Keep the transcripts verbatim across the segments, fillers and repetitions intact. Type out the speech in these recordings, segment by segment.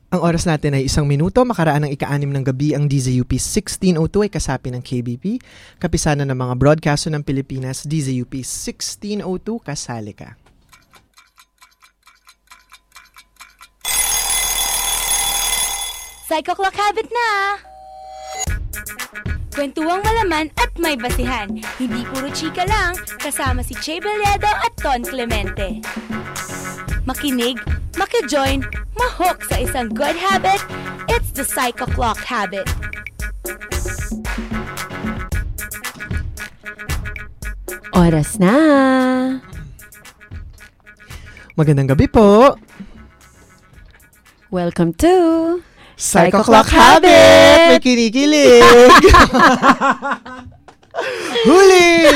Ang oras natin ay isang minuto, makaraan ng ika-anim ng gabi. Ang D Z U P sixteen oh two ay kasapi ng K B P. Kapisanan ng mga broadcaster ng Pilipinas, D Z U P sixteen oh two, kasali ka. Psycho Clock Habit na! Kwentuang malaman at may basihan. Hindi puro chika lang, kasama si Che Belledo at Ton Clemente. Makinig, makijoin, mahook sa isang good habit. It's the Psycho Clock Habit. Oras na! Magandang gabi po! Welcome to Psycho Clock Habit! May kinikilig! Huli!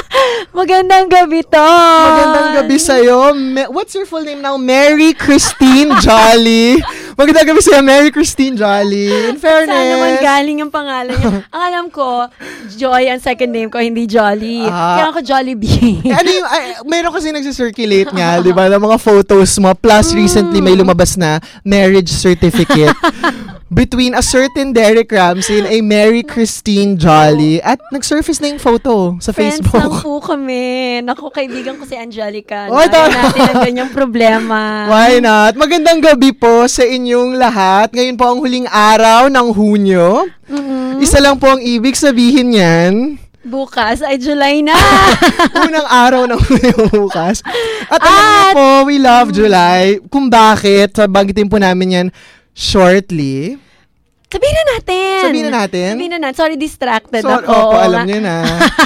Magandang gabi, Ton! Magandang gabi sa'yo. Me- What's your full name now? Mary Christine Jolly. Magandang gabi sa'yo, Mary Christine Jolly. In fairness. Saan naman galing yung pangalan niya? Ang alam ko, Joy ang second name ko, hindi Jolly. Ah. Kaya ako Jollibee. Eh, ano yung, ay, meron kasi nagsisirculate nga, di ba, ng mga photos mo. Plus, recently may lumabas na marriage certificate between a certain Derek Ramsey and a Mary Christine Jolly. At nag-surface na yung photo sa Friends Facebook. lang po kami. Naku, kaibigan ko si Angelica. Oh, Ayaw natin ang ganyang problema. Why not? Magandang gabi po sa inyong lahat. Ngayon po ang huling araw ng Hunyo. Mm-mm. Isa lang po ang ibig sabihin yan. Bukas ay July na. Unang araw ng Hunyo bukas. At alam niyo po, we love July. Kung bakit, banggitin po namin yan shortly. Sabihin na natin. Sabihin na natin? Sabihin na natin. Sorry, distracted So, ako. opo, alam niyo na.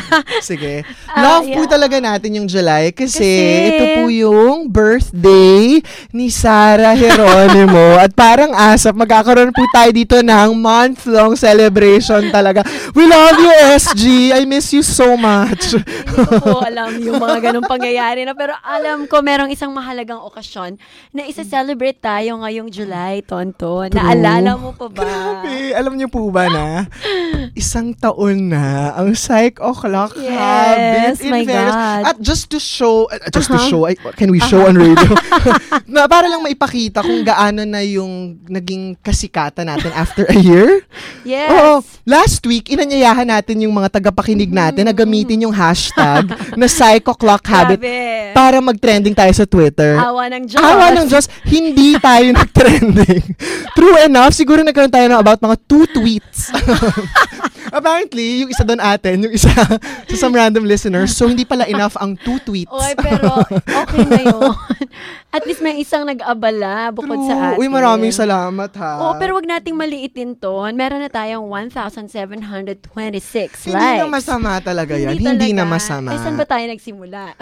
Sige. Ah, Love yeah. po talaga natin yung July kasi, Kasi- ito po yung birthday ni Sarah Geronimo. At parang asap, magkakaroon po tayo dito ng month-long celebration talaga. We love you, S G. I miss you so much. Hindi ko po alam yung mga ganong pangyayari na, pero alam ko merong isang mahalagang okasyon na isa-celebrate tayo ngayong July, Tonton. Naalala mo pa ba? Grabe. Alam niyo po ba na isang taon na ang Psycho Clock Yes, Habit. In my fairness. God. At just to show, uh, just to Uh-huh. show, ay, can we show on radio? na, para lang maipakita kung gaano na yung naging kasikatan natin after a year. Yes. Oo. Last week, inanyayahan natin yung mga tagapakinig natin na gamitin yung hashtag na Psycho Clock Habit Grabe. para mag-trending tayo sa Twitter. Awa ng Diyos. Awa ng Diyos, hindi tayo nag-trending. True enough, siguro nagkaroon tayo ng about mga two tweets. Apparently, yung isa doon atin, yung isa sa some random listeners, so hindi pala enough ang two tweets. Oy, pero okay na yun. At least may isang nag-abala bukod True. sa atin. Uy, maraming salamat ha. Oo, pero wag nating maliitin to. Meron na tayong one thousand seven hundred twenty-six Hindi likes. na masama talaga yan. Hindi, na talaga. masama. Eh, saan ba tayo nagsimula?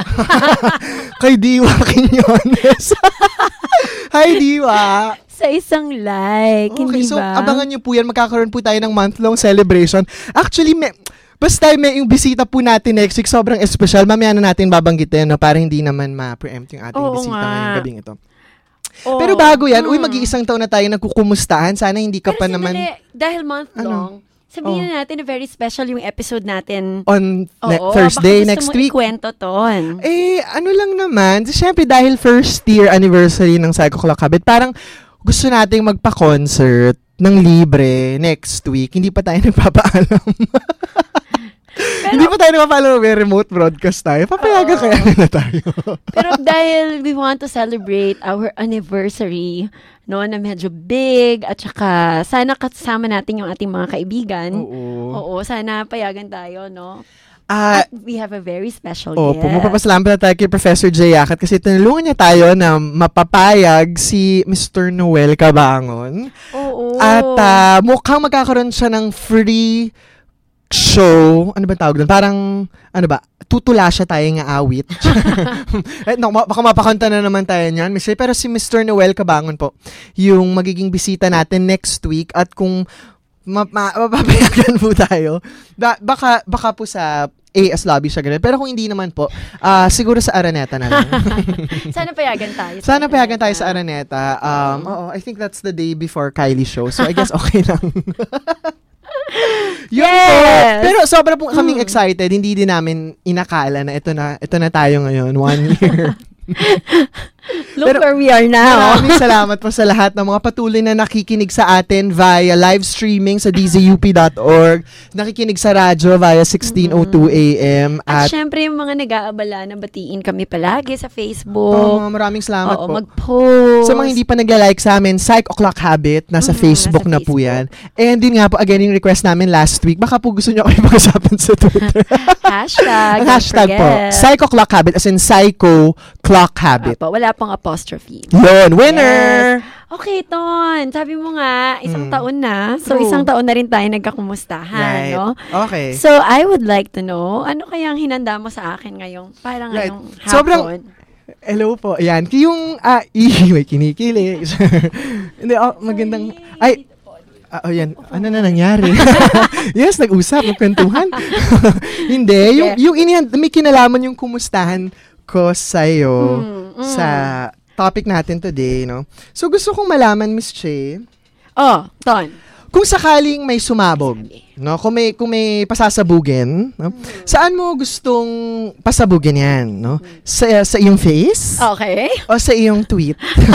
Kay Diwa Quiñones. Hi, Diwa. Sa isang like, Okay, hindi so ba? abangan nyo po yan. Magkakaroon po tayo ng month-long celebration. Actually, may, basta may yung bisita po natin next week, sobrang espesyal. Mamaya na natin babanggitin, no? Para hindi naman ma-preempt yung ating Oo bisita nga. ngayong gabing ito. Oo. Pero bago yan, Mm. uy, mag-iisang taon na tayo nagkukumustahan. Sana hindi ka Pero pa sandali, naman dahil month Ano? long, sabihin Oh. na natin na very special yung episode natin. on ne- Oo, Thursday baka next gusto mo week. ikwento, Ton. Eh, ano lang naman. Siyempre, dahil first year anniversary ng Psycho Clock Habit, parang gusto nating magpa-concert ng libre next week. Hindi pa tayo nagpapaalam. Pero- Hindi pa tayo nagpapaalam may remote broadcast tayo. Papayagan Oo. kaya na tayo. Pero dahil we want to celebrate our anniversary, no, na medyo big, at saka sana kasama natin yung ating mga kaibigan. Oo. Oo, sana payagan tayo, no? Ah, At we have a very special Opo, guest. mapapasalamat na tayo kay Professor Jay Yakat kasi tinulungan niya tayo na mapapayag si Mister Noel Cabangon. Oo. At ah, mukhang magkakaroon siya ng free show. Ano ba tawag doon? Parang, ano ba, tutula siya tayo ng awit. eh, no, baka mapakanta na naman tayo niyan, Miss Ray. Pero si Mister Noel Cabangon po, yung magiging bisita natin next week. At kung ma- ma- mapapayagan po tayo, da- baka, baka po sa A S Lobby siya ganun. Pero kung hindi naman po, ah siguro sa Araneta na lang. Sana payagan tayo. Sana payagan tayo sa Araneta. Um, oo, I think that's the day before Kylie show. So I guess okay lang. Yun Yes! po. Pero sobra po kaming excited. Hindi din namin inakala na ito na ito na tayo ngayon. One year. Look Pero, where we are now. Maraming salamat po sa lahat ng mga patuloy na nakikinig sa atin via live streaming sa d z u p dot org, nakikinig sa radyo via sixteen oh two a m. At, At, syempre, yung mga nag-aabala na batiin kami palagi sa oh, Facebook. maraming salamat Oo, po. mag-post. Sa mga hindi pa nagla-like sa amin, Psych O'Clock Habit, nasa Mhm, Facebook nasa na po Facebook. yan. And yun nga po, again, yung request namin last week, baka po gusto nyo kami pag-usapan sa Twitter. Hashtag. Ang don't hashtag po, forget. Psych O'Clock Habit, as in Psycho Clock Habit. Apo, wala pang apostrophe. Yun, winner! Okay, Ton. Sabi mo nga, isang Mm. taon na. So, True. isang taon na rin tayo nagkakumustahan, Right. no? Okay. So, I would like to know, ano kayang hinanda mo sa akin ngayong, parang Right. ngayong hapon? Sobrang- Hello po. Ayan. Yung, ah, i- may kinikili. Hindi, oh, magandang, ay, ah, oh, yan. Ano na nangyari? Yes, nag-usap, nagkwentuhan. Hindi, yung, yung inihan, may kinalaman yung kumustahan ko sa'yo Mm, mm. sa topic natin today, no? So, gusto kong malaman, Miss Che, Oh, Ton. kung sakaling may sumabog, no? Kung may kung may pasasabugin, no? Saan mo gustong pasabugin 'yan, no? Sa sa iyong face Okay. o sa iyong tweet?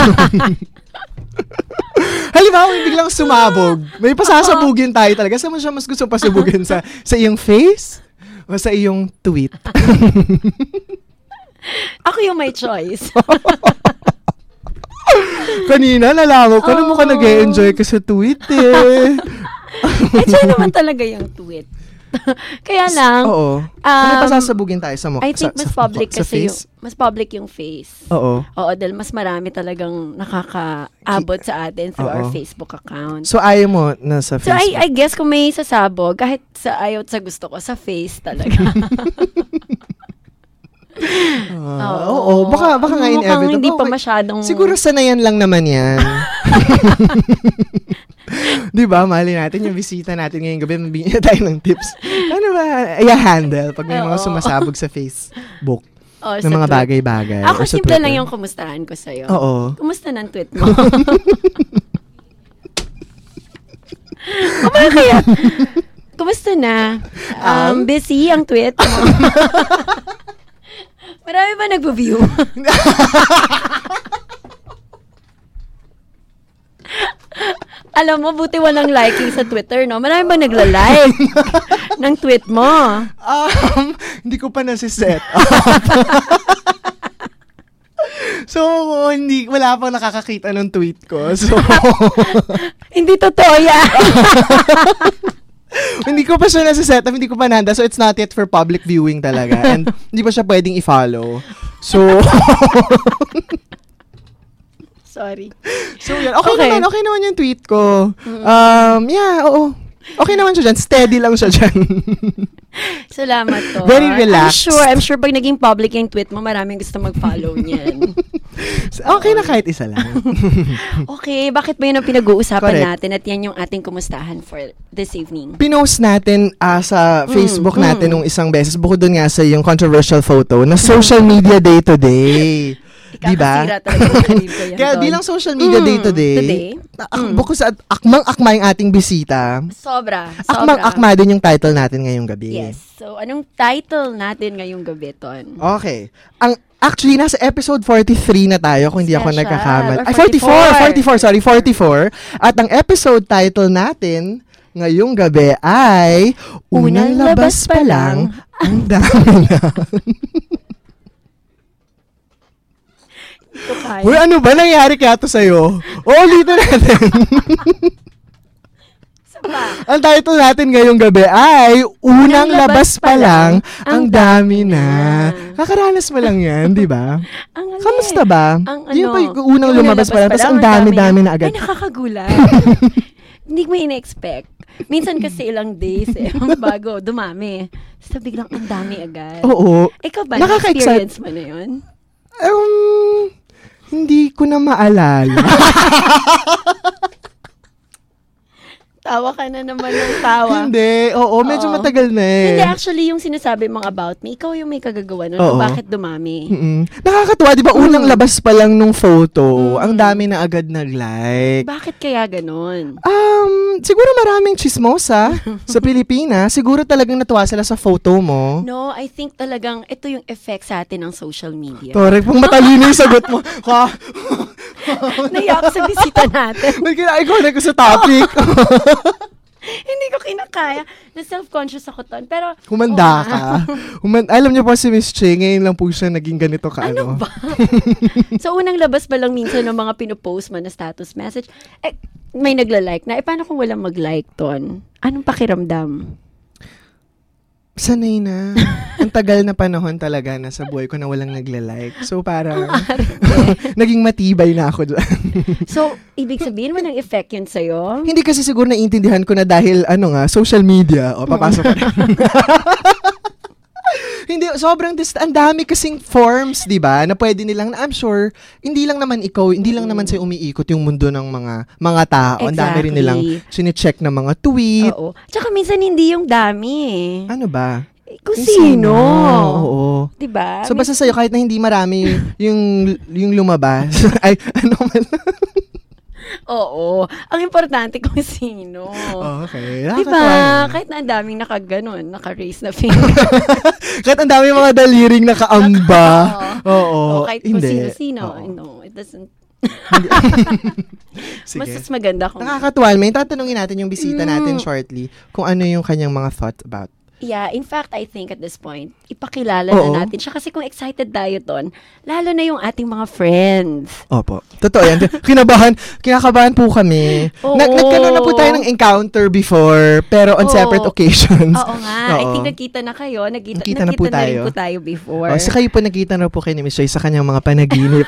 Halimbawa, may biglang sumabog. May pasasabugin tayo talaga. Saan mo siya mas gusto pasabugin? Sa sa iyong face o sa iyong tweet? Ako yung may choice. Kanina, nalaman ko na mukha Oh. nag-e-enjoy ka sa tweet eh. Eh, siya naman talaga yung tweet. Kaya lang, Oo. Kung may um, pasasabugin tayo sa mukha. I think mas public sa kasi yung, face. mas public yung face. Oo. Oo, dahil mas marami talagang nakakaabot sa atin through our Oo. Facebook account. So, ayaw mo na sa So, Facebook? I, I guess kung may sasabog, kahit sa ayaw at sa gusto ko, sa face talaga. Ah, oo. Baka, baka nga Mukhang inevitable. hindi pa Okay. masyadong... Siguro sanayan lang naman yan. Di ba? Mali natin yung bisita natin ngayong gabi. Mabigyan tayo ng tips. Ano ba? I-handle pag may mga Oo. sumasabog sa Facebook Oh, ng sa mga tweet. bagay-bagay. Ako or sa simple Twitter. lang yung kumustahan ko sa'yo. Oo. Kumusta ng tweet mo? O ba kaya? Kumusta na? Um, busy ang tweet mo. Marami ba nagpo-view? Alam mo, buti walang liking sa Twitter, no? Marami ba nagla-like ng tweet mo? Um, hindi ko pa nasiset up. So, hindi, wala pang nakakakita ng tweet ko. So, Hindi totoo yan. hindi ko pa siya nasiset up, hindi ko pa nahanda. So, it's not yet for public viewing talaga. And hindi pa siya pwedeng i-follow. So, Sorry. so yan. Okay, Okay. naman, okay naman yung tweet ko. Um, yeah, oo. Okay naman siya dyan. Steady lang siya dyan. Salamat to. Very relaxed. I'm sure, I'm sure pag naging public yung tweet mo, maraming gusto mag-follow niyan. Okay na kahit isa lang. Okay, bakit ba yun ang pinag-uusapan Correct. natin at yan yung ating kumustahan for this evening? Pinost natin ah, sa Facebook mm. natin nung isang beses, bukod dun nga sa yung controversial photo, na social media day today. Diba? Ikakasira talaga ng karir ko yan, Kaya Don. bilang social media day Mm, today, today? ak- Mm. bukod sa akmang-akma yung ating bisita, Sobra. Sobra. akmang-akma din yung title natin ngayong gabi. Yes. So, anong title natin ngayong gabi, Ton? Okay. Ang actually nasa episode forty-three na tayo kung hindi ako Special. nagkakamali. Or Ay forty-four, forty-four. forty-four, sorry, forty-four. At ang episode title natin ngayong gabi ay Unang labas pa lang, ang dami na. Ito kaya. Uy, ano ba nangyari kaya to sa'yo? O, ulitin natin. Saba. Ang title natin ngayong gabi ay Unang labas pa lang, ang dami na. Kakaranas mo lang yan, di ba? Ang galing. Kamusta ba? Ang Yung ano, pa yung unang yung lumabas pa lang, tapos ang dami-dami na agad. Ay, nakakagulat. Hindi mo ina-expect. Minsan kasi ilang days eh, bago dumami. So, biglang ang dami agad. Oo. Ikaw ba, Nakaka-excite. na-experience mo na yun? Um, hindi ko na maalala. Tawa ka na naman ng tawa. Hindi. Oo, medyo Oo. matagal na eh. Hindi, actually, yung sinasabi mong about me, ikaw yung may kagagawa nun. Oo. O bakit dumami? Mm-mm. Nakakatuwa, di ba? Unang Mm. labas pa lang nung photo, Mm. ang dami na agad nag-like. Bakit kaya ganon? Um, Um, siguro maraming chismosa sa Pilipinas. Siguro talagang natuwa sila sa photo mo. No, I think talagang ito yung effect sa atin ng social media. Tore, kung matalino yung sagot mo. Ha? Naiyak sa bisita natin. Nag-iconic ko sa topic. Hindi ko kinakaya. Na-self-conscious ako ton. Pero, Humanda oh, ka. Human- Alam niyo po si Miss Che, ngayon lang po siya naging ganito ka. Ano ba? So, unang labas pa lang minsan ng mga pinopost mo na status message, eh, may nagla-like na. Eh, paano kung walang mag-like ton? Anong pakiramdam? Sanay na. Ang tagal na panahon talaga na sa buhay ko na walang nagla-like. So, parang naging matibay na ako dyan. So, ibig sabihin mo ng effect yun sa'yo? Hindi kasi siguro naiintindihan ko na dahil, ano nga, social media. O, papasok ko na. Hindi, sobrang dist- ang dami kasing forms, di ba, na pwede nilang, na I'm sure, hindi lang naman ikaw, hindi lang naman sa'yo umiikot yung mundo ng mga mga tao. Ang dami rin nilang sine-check na mga tweet. Oo. Tsaka minsan hindi yung dami eh. Ano ba? Eh, kung Yung sino. Oo. Diba? So, basta sa'yo, kahit na hindi marami yung, yung lumabas. Ay, ano man. Oo. Ang importante kung sino. Oh, okay. Diba? Nakakatawa. Kahit na ang daming nakaganon, naka-raise na finger. Kahit ang dami mga daliring nakaamba. Oo. O kahit kung Hindi. sino-sino. Oo. No, it doesn't. Sige. Mas mas maganda kung... Nakakatuwa. May tatanungin natin yung bisita Mm. natin shortly kung ano yung kanyang mga thoughts about. Yeah, in fact, I think at this point, ipakilala Oo. na natin siya. Kasi kung excited tayo ton, lalo na yung ating mga friends. Opo. Totoo yan. Kinabahan, kinakabahan po kami. Oo. Nag nagkaroon na po tayo ng encounter before, pero on Oo. separate occasions. Oo nga. I Oo. think nagkita na kayo. Nagkita, Nakita nakita na po na rin tayo. po tayo before. Oh, so kayo po nagkita na po kay ni Miss Joy sa kanyang mga panaginip.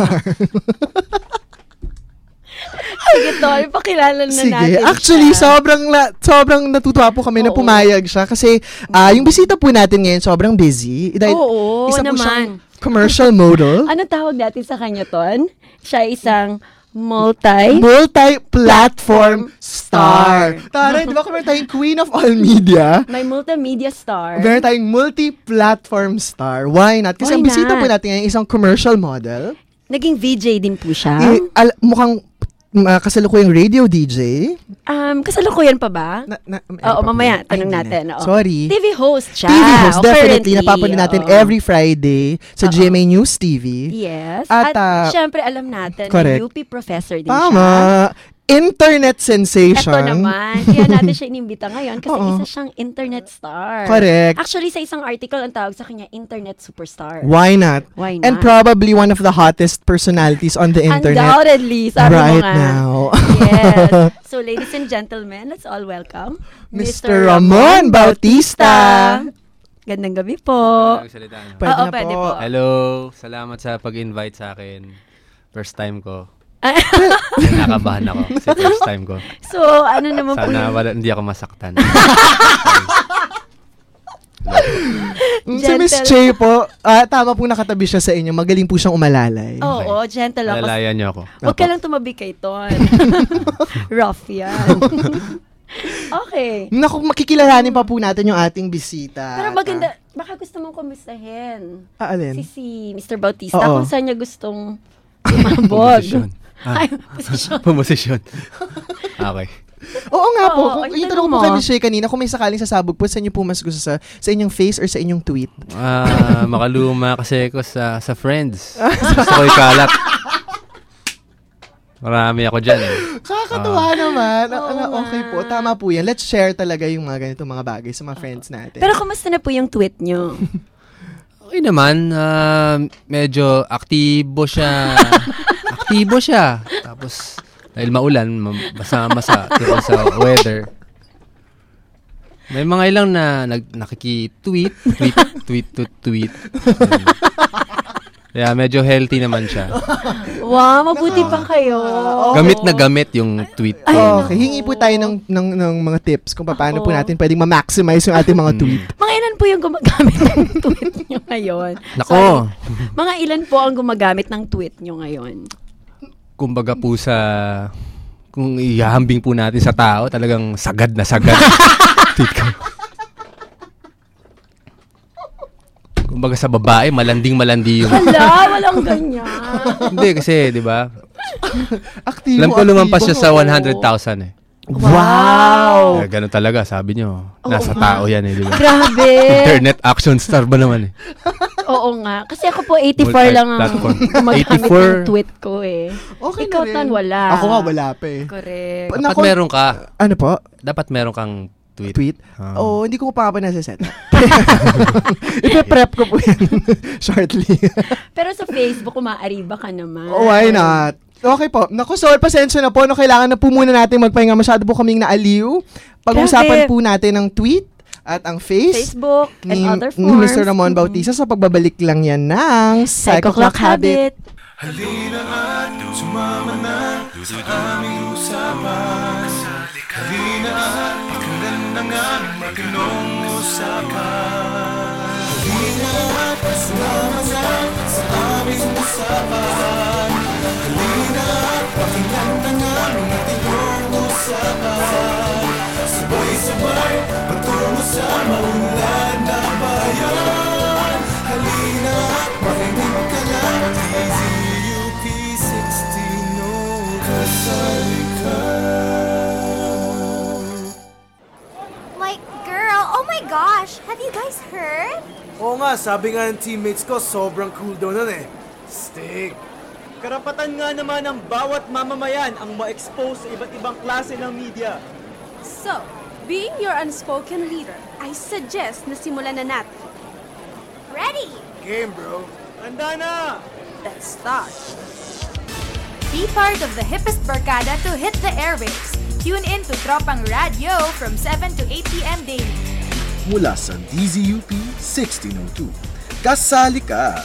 Sige, Tol, pakilala na Sige. natin Actually, siya. sobrang na, sobrang natutuwa po kami na Oo. pumayag siya kasi ah yung bisita po natin ngayon sobrang busy. Dahil Oo, isa po naman. siyang commercial model. Ano tawag natin sa kanya, Ton? Siya isang multi... Multi-platform star. Tara, di ba kung meron tayong queen of all media? May multimedia star. Meron tayong multi-platform star. Why not? Kasi Why ang bisita not? po natin ngayon isang commercial model. Naging V J din po siya. Eh, al- mukhang uh, kasalukuyang radio D J. Um, kasalukuyan pa ba? Na, na, Oo, mamaya, Ay, tanong hindi natin. na. Oo. Sorry. T V host siya. T V host, O, definitely. currently, Napapanood natin oo. every Friday sa Oo. G M A News T V. Yes. At, At, ah, syempre, alam natin, correct. na U P professor din Tama. siya. Internet sensation. Ito naman. Kaya natin siya inimbita ngayon kasi Oo. isa siyang internet star. Correct. Actually, sa isang article, ang tawag sa kanya, internet superstar. Why not? Why not? And probably one of the hottest personalities on the internet Undoubtedly, sabi right mo nga. now. Yes. So, ladies and gentlemen, let's all welcome Mister Ramon Bautista. Gandang gabi po. Magsalita, no? Pwede Oo, na pwede po. po. Hello, salamat sa pag-invite sa akin. First time ko. Nakabahan ako. Kasi first time ko. So, ano naman po Sana yung... wala, hindi ako masaktan. Si Miss Gentle. Che po, ah, tama po nakatabi siya sa inyo. Magaling po siyang umalalay. Oo, gentle ako. Alalayan niyo ako. Huwag ka lang tumabi kay Ton. Rough yan. Okay. Naku, makikilalanin pa po natin yung ating bisita. Pero maganda, baka gusto mong kumustahin. Ah, alin? Si si Mister Bautista, Oo. kung saan niya gustong lumabog. Pumosisyon. Ah, Ay, posisyon. pumosisyon. Okay. Oo nga po. Oo, Kung ang yung tanong tanong po mo. kay Miss Che kanina, kung may sakaling sasabog po, saan niyo po mas gusto sa, sa inyong face or sa inyong tweet? Ah, makaluma kasi ako sa sa friends. Gusto ko ikalat. Marami ako dyan. Eh. Kakatuwa naman. Ah, Oo ah, okay nga. po. Tama po yan. Let's share talaga yung mga ganitong mga bagay sa mga friends natin. Pero kumusta na po yung tweet niyo? Okay naman, ah, medyo aktibo siya. Aktibo siya. Tapos, dahil maulan, ma- basa-masa tungkol sa weather. May mga ilang na nag, nakiki-tweet, tweet, tweet to tweet. Um, Kaya medyo healthy naman siya. Wow, mabuti pa kayo. Gamit na gamit yung tweet. Ay, Oh, okay, hingi po tayo ng, ng, ng mga tips kung paano po Oo. natin pwedeng ma-maximize yung ating mga tweet. Mga ilan po yung gumagamit ng tweet niyo ngayon? Nako, Sorry. Mga ilan po ang gumagamit ng tweet niyo ngayon? kumbaga po sa, kung ihahambing po natin sa tao, talagang sagad na sagad. Tweet ko. Kumbaga sa babae, malanding-malandi yung... Hala, walang ganyan. Hindi kasi, di ba? Aktibo, Alam ko lumampas siya aktibo. sa one hundred thousand eh. Wow! Eh, ganun talaga, sabi nyo. Oo Nasa nga. tao yan eh, di ba? Grabe. Internet action star ba naman eh? Oo nga. Kasi ako po eighty-four lang ang Multi-platform. gumagamit eighty-four. ng tweet ko eh. Okay Ikaw, na rin. Ton, wala. Ako nga, wala pa eh. Correct. Pa- Dapat Nako- meron ka. Ano po? Dapat meron kang tweet. Tweet? Ah. Oo, oh, hindi ko pa pa nasa-set up. Ipe-prep ko po yan shortly. Pero sa Facebook, umaariba ka naman. Oh, why not? Okay po. Naku, Sol, pasensya na po. No, kailangan na po muna natin magpahinga. Masyado po kaming naaliw. Pag-usapan Grabe. po natin ang tweet at ang face Facebook and ni, other ni forms. Mister Ramon Bautista sa pagbabalik lang yan ng Psycho Clock Habit. Halina at sumama na sa aming usapan. Halina at pakinggan na nga ang matinong usapan. Halina at sumama na sa aming usapan. Halina at pakinggan na nga ang matinong usapan. Sabay-sabay patungo sa maunlad na bayan. Halina at makinig ka lang. D Z U P sixteen, oh, kasali ka. My girl, oh my gosh, have you guys heard? Oo nga, sabi nga ng teammates ko, sobrang cool daw nun eh. Stick. Karapatan nga naman ng bawat mamamayan ang ma-expose sa iba't ibang klase ng media. So, being your unspoken leader, I suggest na simulan na natin. Ready? Game, bro. Handa na! Let's start. Be part of the hippest barkada to hit the airwaves. Tune in to Tropang Radio from seven to eight p.m. daily. Mula sa D Z U P sixteen oh two. Kasali ka!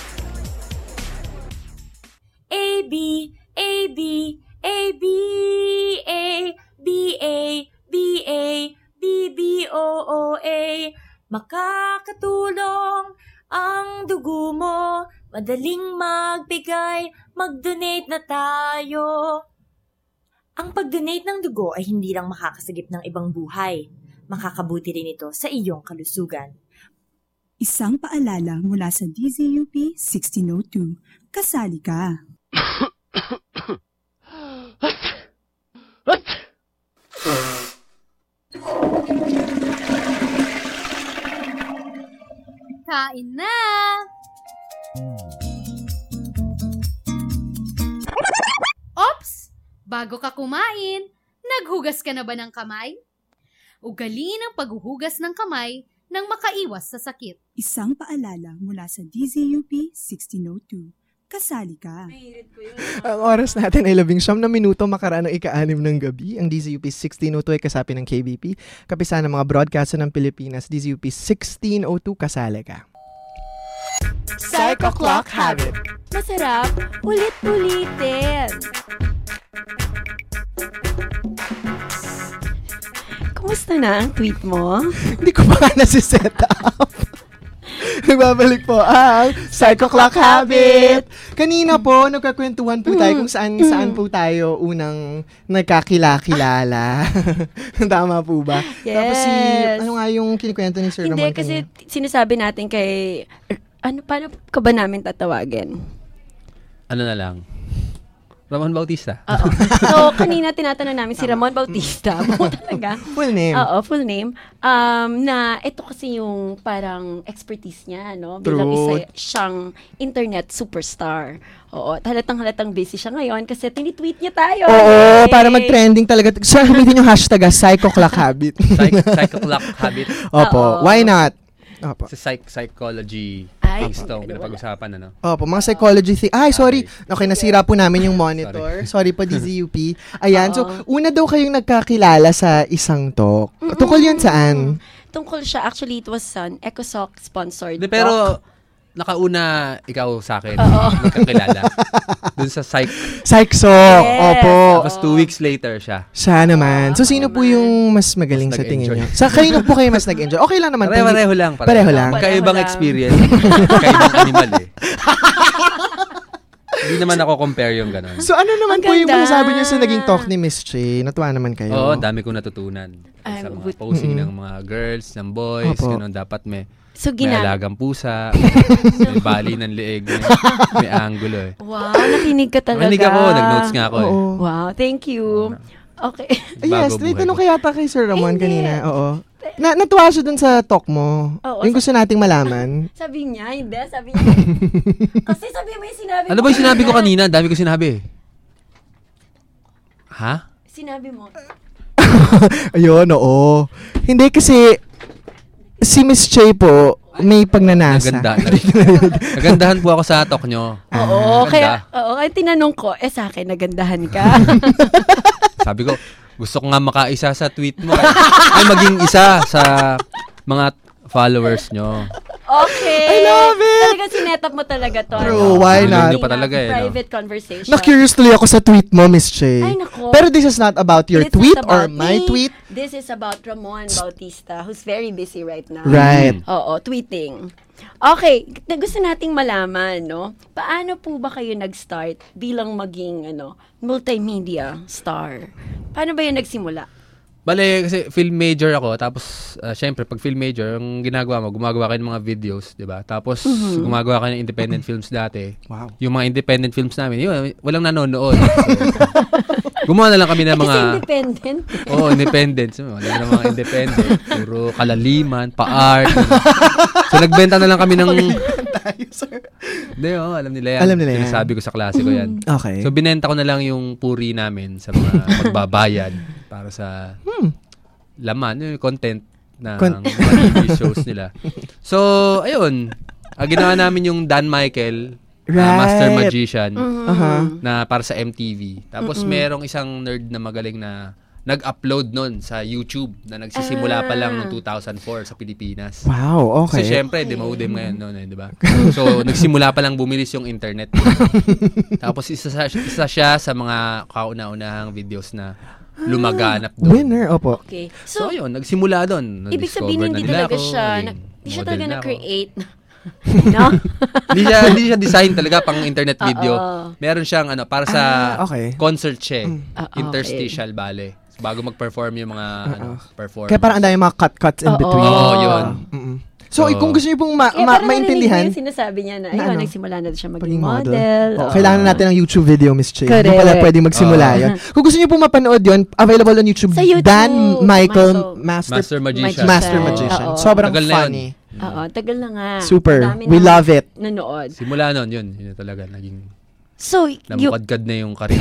A, B, A, B, A, B, A, B, A, B, A, B, B, O, O, A. Makakatulong ang dugo mo. Madaling magbigay, mag-donate na tayo. Ang pag-donate ng dugo ay hindi lang makakasagip ng ibang buhay. Makakabuti rin ito sa iyong kalusugan. Isang paalala mula sa D Z U P sixteen oh two. Kasali ka. Kain na! Ops! Bago ka kumain, naghugas ka na ba ng kamay? Ugaliin ang paghuhugas ng kamay nang makaiwas sa sakit. Isang paalala mula sa D Z U P sixteen oh two. Kasali ka. Ang oras natin ay labing siyam na minuto makaraan ng ika-anim ng gabi. Ang D Z U P sixteen oh two ay kasapi ng K B P. Kapisa ng mga broadcaster ng Pilipinas. D Z U P sixteen oh two, kasali ka. Psycho Clock Habit. Masarap, ulit-ulitin. Kumusta na ang tweet mo? Hindi ko pa nasi-set up. Nagbabalik po ang Psycho Clock Habit. Kanina po, nagkakwentuhan po tayo kung saan saan po tayo unang nagkakilala. Tama po ba? Yes. Tapos si, ano nga yung kinikwento ni Sir Hindi, Ramon kasi kanina? sinasabi natin kay... Ano, paano ka ba namin tatawagin? Ano na lang? Ramon Bautista. Oo. So, kanina tinatanong namin si Ramon Bautista. Buo talaga. Full name. Oo, full name. Um, na ito kasi yung parang expertise niya, no? Bilang True. isa siyang internet superstar. Oo, halatang halatang busy siya ngayon kasi tinitweet niya tayo. Oo, Yay! para mag-trending talaga. Sir, gamitin yung hashtag ah, Psycho Clock Habit. Psych- Psycho Clock Habit. Opo, Oo. why not? Opo. Sa psych- psychology Ay, things to. okay, wala. Pinapag-usapan, ano? Opo, mga psychology thi- Ay, sorry. Okay, nasira po namin yung monitor. Sorry po, D Z U P. Ayan, so, una daw kayong nagkakilala sa isang talk. Tungkol yan saan? Tungkol siya, actually, it was an EcoSoc sponsored Hindi, pero talk. nakauna ikaw sa akin. Nagkakilala. Dun sa psych. Psychso. Yes. Opo. Tapos two weeks later siya. Siya naman. So, sino po yung mas magaling Mas sa tingin nag-enjoy. niyo? Sa kayo po kayo mas nag-enjoy? Okay lang naman. Pareho-pareho lang. Pareho lang. Kaibang Pareho lang. experience. Kaibang animal eh. Hindi naman ako compare yung gano'n. So, ano naman Ang po yung ganda. masasabi niyo sa naging talk ni Miss Che? Natuwa naman kayo. Oo, ang dami kong natutunan. Ay, Sa mga but- posing Mm-mm. ng mga girls, ng boys, Opo. gano'n. Dapat may, So, may gina- alagang pusa, may bali ng leeg, may, may angulo eh. Wow, nakinig ka talaga. Manig ako, nag-notes nga ako eh. Oo. Wow, thank you. Okay. Yes, Bago may buhay tanong ko. kaya ta kay Sir Ramon Hindi. kanina. Oo. Na, natuwa siya dun sa talk mo. Oo, yung gusto nating malaman. Sabi niya, hindi. Sabi niya. Kasi sabi mo yung sinabi Ano ba yung sinabi ko kanina? Dami ko sinabi. Ha? Sinabi mo. Ayun, oo. Hindi kasi si Miss Che po may pagnanasa. Naganda. Nagandahan po ako sa talk nyo. Oo, Ganda. kaya, oo, kaya tinanong ko, eh sa akin, nagandahan ka. Sabi ko, gusto ko nga makaisa sa tweet mo. Ay, maging isa sa mga followers nyo. Okay. I love it! Talagang sinetap mo talaga to. True, ano? why Gusto not? nyo pa talaga eh. No? Private conversation. Na-curious tuloy ako sa tweet mo, Miss Che. Ay, nako. Pero this is not about your It's tweet not or about my me. tweet. This is about Ramon Bautista, who's very busy right now. Right. Oo, tweeting. Okay, na- gusto nating malaman, no? Paano po ba kayo nag-start bilang maging ano, multimedia star? Paano ba 'yun nagsimula? Bale, kasi film major ako. Tapos, uh, syempre, pag film major, ang ginagawa mo, gumagawa kayo ng mga videos, di ba? Tapos, Mhm. gumagawa kayo ng independent films dati. Wow. Yung mga independent films namin, yun, walang nanonood. So, gumawa na lang kami ng Eh, mga... kasi independent. Oo, independent. So, wala na mga independent. Puro kalaliman, pa-art. So, nagbenta na lang kami ng... Hindi, oh, alam nila yan. Alam nila yan. Sinasabi ko sa klase ko yan. Okay. So, binenta ko na lang yung puri namin sa mga magbabayad para sa Hmm. laman, yung content na Con- mga T V shows nila. So, ayun. Ah, ginawa namin yung Dan Michael, ah, Right. Master Magician, Mhm. Aha. na para sa M T V. Tapos, merong isang nerd na magaling na nag-upload nun sa YouTube na nagsisimula pa lang noong two thousand four sa Pilipinas. Wow, okay. Kasi syempre, demodem ngayon noon, eh, di ba? So, nagsimula pa lang bumilis yung internet. Tapos, isa, sa- isa siya sa mga kauna-unahang videos na lumaganap doon. Winner, opo. Okay. So, So, yun, nagsimula doon. ibig sabihin Na-discover hindi na nila talaga ako, siya, naging na, hindi siya model talaga na ako. na-create. no? Hindi siya, hindi siya design talaga pang internet video. Oo. Meron siyang ano, para sa Ah, okay. concert siya. eh. Ah, okay. Interstitial ballet. So, bago mag-perform yung mga ano, performance. Kaya parang ang dami mga cut-cuts in Oo. between. Oo, yun. Mm-mm. So, Oo. kung gusto niyo pong ma- Kaya ma- parang maintindihan, narinig mo yung sinasabi niya na, Na ayun, ano? nagsimula na siya maging paging model. model. Oh, Oo. kailangan natin ng YouTube video, Miss Che. Correct. Hindi pala pwede magsimula Oo. yun. Kung gusto niyo pong mapanood yun, available on YouTube. Sa YouTube. Dan Michael, Michael. Master, Master Magician. Master Oo. Magician. Oo. Sobrang Tagal na yun. funny. Oo, tagal na nga. Super. Dami We na love it. nanood. Simula nun, yun. Yun talaga, naging So, you, namukadkad na yung karir.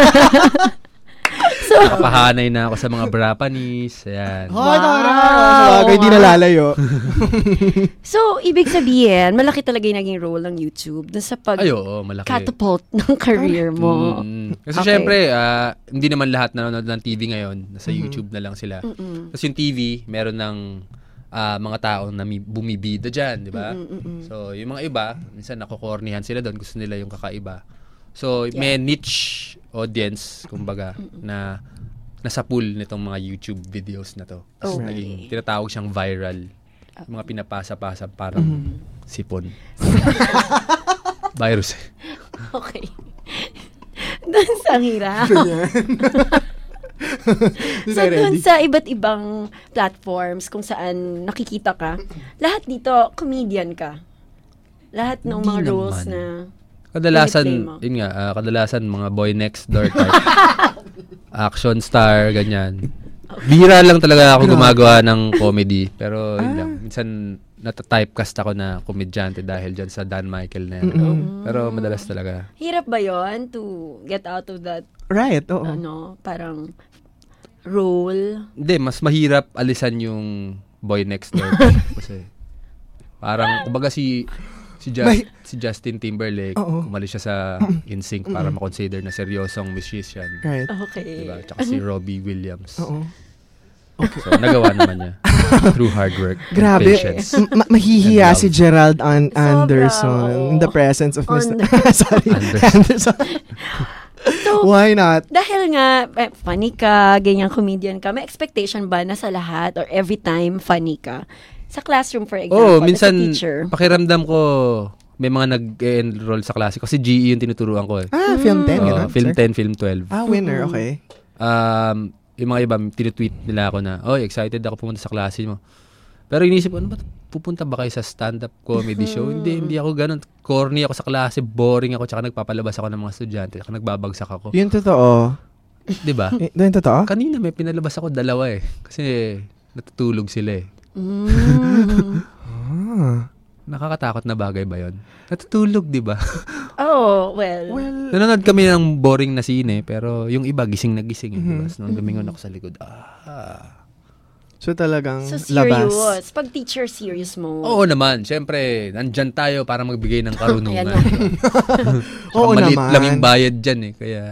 so, Pahanay na ako sa mga Brapanis. Ayan. Hoy, Wow. wow. Hindi Wow. nalalayo. so, ibig sabihin, malaki talaga yung naging role ng YouTube dun sa pag Ay, oo, malaki. catapult ng career mo. Mm. Kasi Okay. syempre, ah, hindi naman lahat nanonood ng T V ngayon. Nasa Mhm. YouTube na lang sila. Mm-mm. Tapos yung T V, meron ng ah, mga taong na mi- bumibida dyan, di ba? Mm-mm-mm. So, yung mga iba, minsan nakukornihan sila doon. Gusto nila yung kakaiba. So, may niche audience, kumbaga, na nasa pool nitong mga YouTube videos na to. Tapos Okay. naging, tinatawag siyang viral. Yung mga pinapasa-pasa parang Mhm. sipon. Virus. Okay. Dun sa hirap. So, dun sa iba't ibang platforms kung saan nakikita ka, lahat dito, comedian ka. Lahat ng Hindi mga roles naman. na Kadalasan, Piniplay mo. yun nga, ah, kadalasan mga boy next door type. Action star, ganyan. Bihira lang talaga ako gumagawa ng comedy. Pero yun lang, minsan nata-typecast ako na komedyante dahil dyan sa Dan Michael na yan. Pero madalas talaga. hirap ba yon to get out of that, Right, oo. ano, parang role? Hindi, mas mahirap alisan yung boy next door type. Kasi parang, kumbaga si si, Just, May- si Justin Timberlake, Oo. umalis siya sa N Sync para makonsider na seryosong musician. Right. Okay. Diba? Tsaka si Robbie Williams. Oo. So, nagawa naman niya. Through hard work and Grabe. patience. Ma- mahihiya And si love. Gerald An- Sobra, Anderson oo. in the presence of Mister Under- Sorry, Anderson. Anderson. So, Why not? dahil nga, eh, funny ka, ganyan comedian ka, may expectation ba na sa lahat or every time funny ka? Sa classroom, for example, Oo, minsan, as a teacher. pakiramdam ko, may mga nag-enroll sa klase. Kasi G E yung tinuturuan ko eh. Ah, film ten, Oo, gano'n, film sir? ten, film twelve. Ah, winner, okay. Um, yung mga iba, tinutweet nila ako na, oy, excited ako pumunta sa klase mo. Pero inisip ko, ano ba, pupunta ba kayo sa stand-up comedy show? Hindi, hindi ako ganun. Corny ako sa klase, boring ako, tsaka nagpapalabas ako ng mga estudyante, tsaka nagbabagsak ako. Yun totoo. Di ba? Eh, doon totoo? Kanina may pinalabas ako dalawa eh. Kasi natutulog sila eh. Mm. Ah. Nakakatakot na bagay ba yun? Natutulog, di ba? Oh, well. Well, Nanonood kami ng boring na sine, pero yung iba gising na gising. Eh, Mhm. diba? So, nung lumingon ako sa likod, ah. so talagang So labas. serious. Pag teacher, serious mo. Oo naman, syempre, nandyan tayo para magbigay ng karunungan. Ayan Oo maliit naman. lang yung bayad dyan eh. Kaya,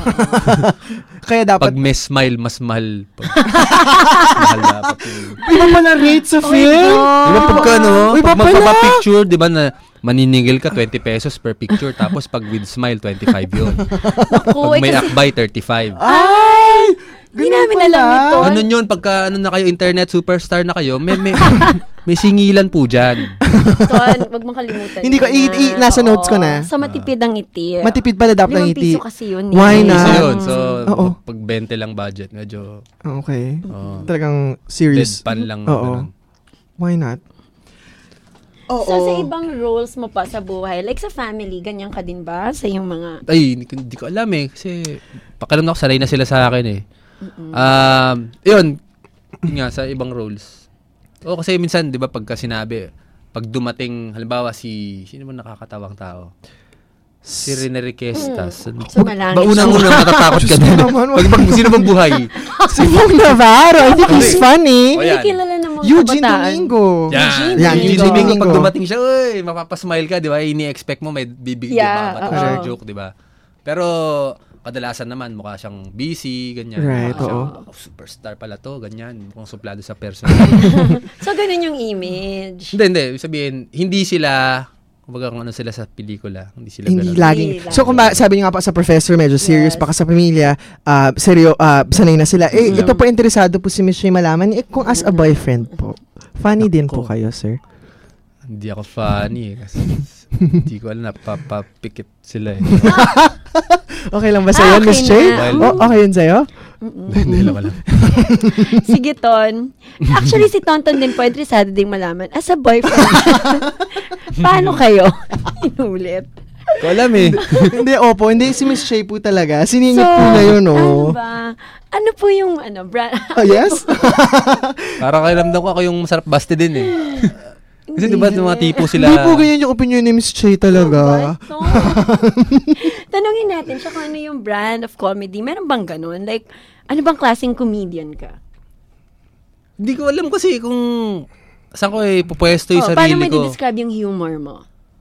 Kaya dapat, pag may smile, mas mahal. Pag, mas mahal dapat yung... iba pala rate sa film? Di ba pagka, no? Uy, Pag iba pala. magpapapicture, di ba na maniningil ka, twenty pesos per picture. Tapos pag with smile, twenty-five yun. Naku, Pag may eh, kasi- akbay, thirty-five. Ay! Hindi Ganun namin pala. alam ito. Ganun yun, pagka ano na kayo, internet superstar na kayo, may, may, may singilan po dyan. Ton, wag mong kalimutan. Hindi ko, yun i- i- na. nasa Oo. notes ko na. Sa matipid ang iti. Matipid pala dapat ng Limang iti. piso kasi yun. eh. Why Limang not? So piso. yun, so Oo. pag twenty lang budget, medyo Okay. oh, Talagang serious. deadpan lang. Oo. ganun. Why not? Oo. So, sa ibang roles mo pa sa buhay, like sa family, ganyan ka din ba? Sa yung mga... Ay, hindi, ko- hindi ko alam eh. Kasi, pakialam ako, sanay na sila sa akin eh. Um, yun, yun nga, sa ibang roles. O kasi minsan, di ba, pagka sinabi, pag dumating, halimbawa, si, sino man nakakatawang tao? Si Rene Requestas. So, malangit. Ba, unang-unang matatakot ka din. Pag, pag, sino bang buhay? Si Fong Navarro. I think he's funny. O, Hindi yan. kilala ng mga Eugene kabataan. Domingo. Yan. Yan, Yan. Eugene Eugene Domingo, Domingo. pag dumating siya, uy, mapapasmile ka, di ba? Ini-expect mo, may bibigyan Yeah, yeah, oo. siya joke, di ba? Pero, kadalasan naman, mukha siyang busy, ganyan. Right, Mukha oo. siyang, "Oh, superstar pala to, ganyan. Mukhang suplado sa person. So, ganun yung image. Hindi, hindi. Ibig sabihin, hindi sila, kumbaga kung ano sila sa pelikula, hindi sila Hindi ganun. laging. Hindi So kung ba, sabi niyo nga pa sa professor, medyo serious Yes. pa ka sa pamilya, uh, seryo, uh, sanay na sila. Eh, Mm. ito po interesado po si Miss Shay malaman, eh, kung as a boyfriend po, funny din po kayo, sir. Hindi ako funny eh, kasi hindi ko alam, napapapikit sila eh. Okay lang ba Ah, sa'yo, okay Miss Shay? na. Oh, okay yun sa'yo? Hindi alam, alam. Sige, Ton. Actually, si Tonton din po, interesado din malaman. As a boyfriend, paano kayo? Inulit. Ko alam eh. Hindi, opo. Hindi, si Miss Shay po talaga. Siningit So, po na yun, ano oh. ba? Ano po yung, ano, brand? Oh, yes? Parang kairamdam ko ako yung masarap basti din eh. Kasi diba mga tipo sila... Hindi po ganyan yung opinion ni Miss Shay talaga. What? No. Tanungin natin siya kung ano yung brand of comedy. Meron bang ganun? Like, ano bang klaseng comedian ka? Hindi ko alam kasi kung saan ko eh pupwesto yung Oh, sarili paano mo ko. i-describe yung humor mo?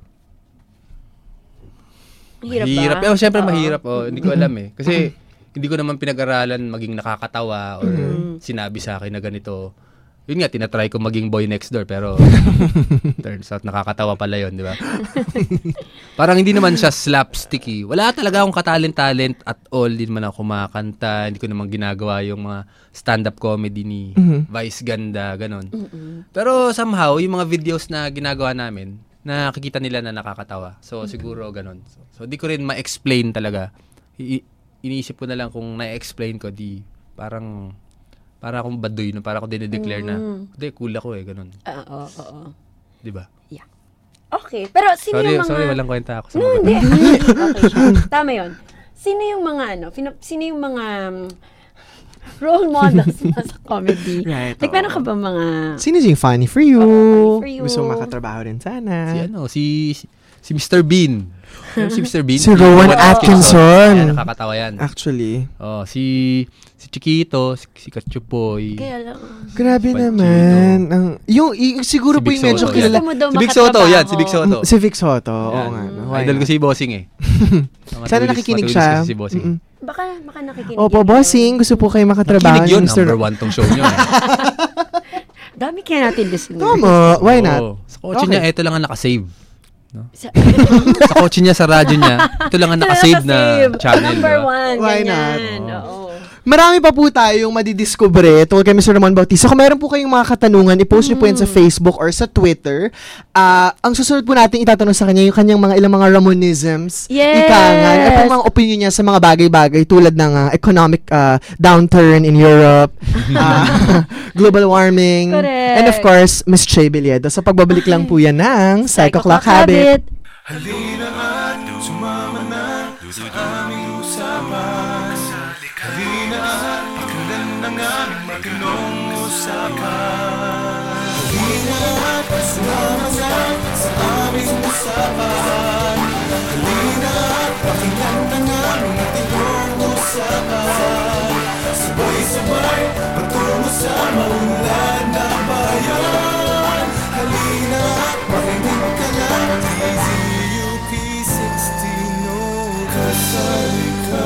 Mahirap, Mahirap. ba? Eh, oh, syempre Oo. mahirap. Oh. Hindi ko alam eh. Kasi hindi ko naman pinag-aralan maging nakakatawa or Mm-hmm. sinabi sa akin na ganito. Yun nga, tinatry ko maging boy next door pero turns out nakakatawa pala yun, di ba? Parang hindi naman siya slapsticky. Wala talaga akong katalent-talent at all. Hindi naman ako kumakanta. Hindi ko naman ginagawa yung mga stand-up comedy ni Mhm. Vice Ganda, ganon. Pero somehow, yung mga videos na ginagawa namin, nakikita nila na nakakatawa. So, siguro ganon. So, so di ko rin ma-explain talaga. I- iniisip ko na lang kung na-explain ko, di parang para akong baduy, no? Para ako dinideclare na, hindi, cool ako eh, ganun. Ah, Oo, oo, oo. Di ba? Okay, pero sino Sorry, yung mga... sorry, walang kwenta ako sa No, mga hindi. Okay siya. Tama yun. Sino yung mga, ano, fina- sino yung mga um, role models mo sa comedy? Right, Like, oo. meron ka ba mga... Sino yung funny for you? Oo, funny for you. Gusto mo makatrabaho rin sana. Si ano, si, si mister Bean. Ano si mister Bean? Si Rowan Atkinson. Yan, nakakatawa yan. Actually. Oh, si si Chiquito, si, si Kachupoy. Kaya lang. Grabe Panchito. naman. Ang, yung, y- siguro Si po Vic yung medyo Soto, kilala. Gusto mo daw Si Vic Soto, makatrabaho. yan, si Vic Soto. Si Vic Soto. Oo Yan. nga. No, why Idol ko not? si Bossing eh. Sana nakikinig siya. Kasi si Bossing. Mm-mm. Baka, baka nakikinig. Opo, yun. bossing. Gusto po kayo makatrabaho. Nakikinig yun, ni Mister number one tong show nyo. Eh. Dami kaya natin listeners. Tama. Why not? Oo. Sa kotse Okay. niya, ito lang ang nakasave. Sa- Sa kotse niya, sa radyo niya, ito lang ang nakasave na Nakasave. channel. Number diba? one. Why ganyan. not? Oo. Marami pa po tayo yung madidiscover tungkol kay Mister Ramon Bautista. Kung meron po kayong mga katanungan, i-post niyo po yan sa Facebook or sa Twitter. Ah, ang susunod po natin itatanong sa kanya yung kanyang mga ilang mga Ramonisms. Yes! Ika nga. At yung mga opinion niya sa mga bagay-bagay tulad ng ah, economic ah, downturn in Europe, ah, global warming, Correct. and of course, Miss Shay Beliedo. Sa pagbabalik lang po yan ng Psycho Clock Habit. Halina at sumama na sa aming usapan. Halina tangang matinong usapan. Halina at kasama na sa aming usapan. Halina at pakinggan tangang matinong usapan. Sabay-sabay patungo sa maunlad na bayan. Halina at makinig ka lang. D Z U P sixteen oh, kasali ka.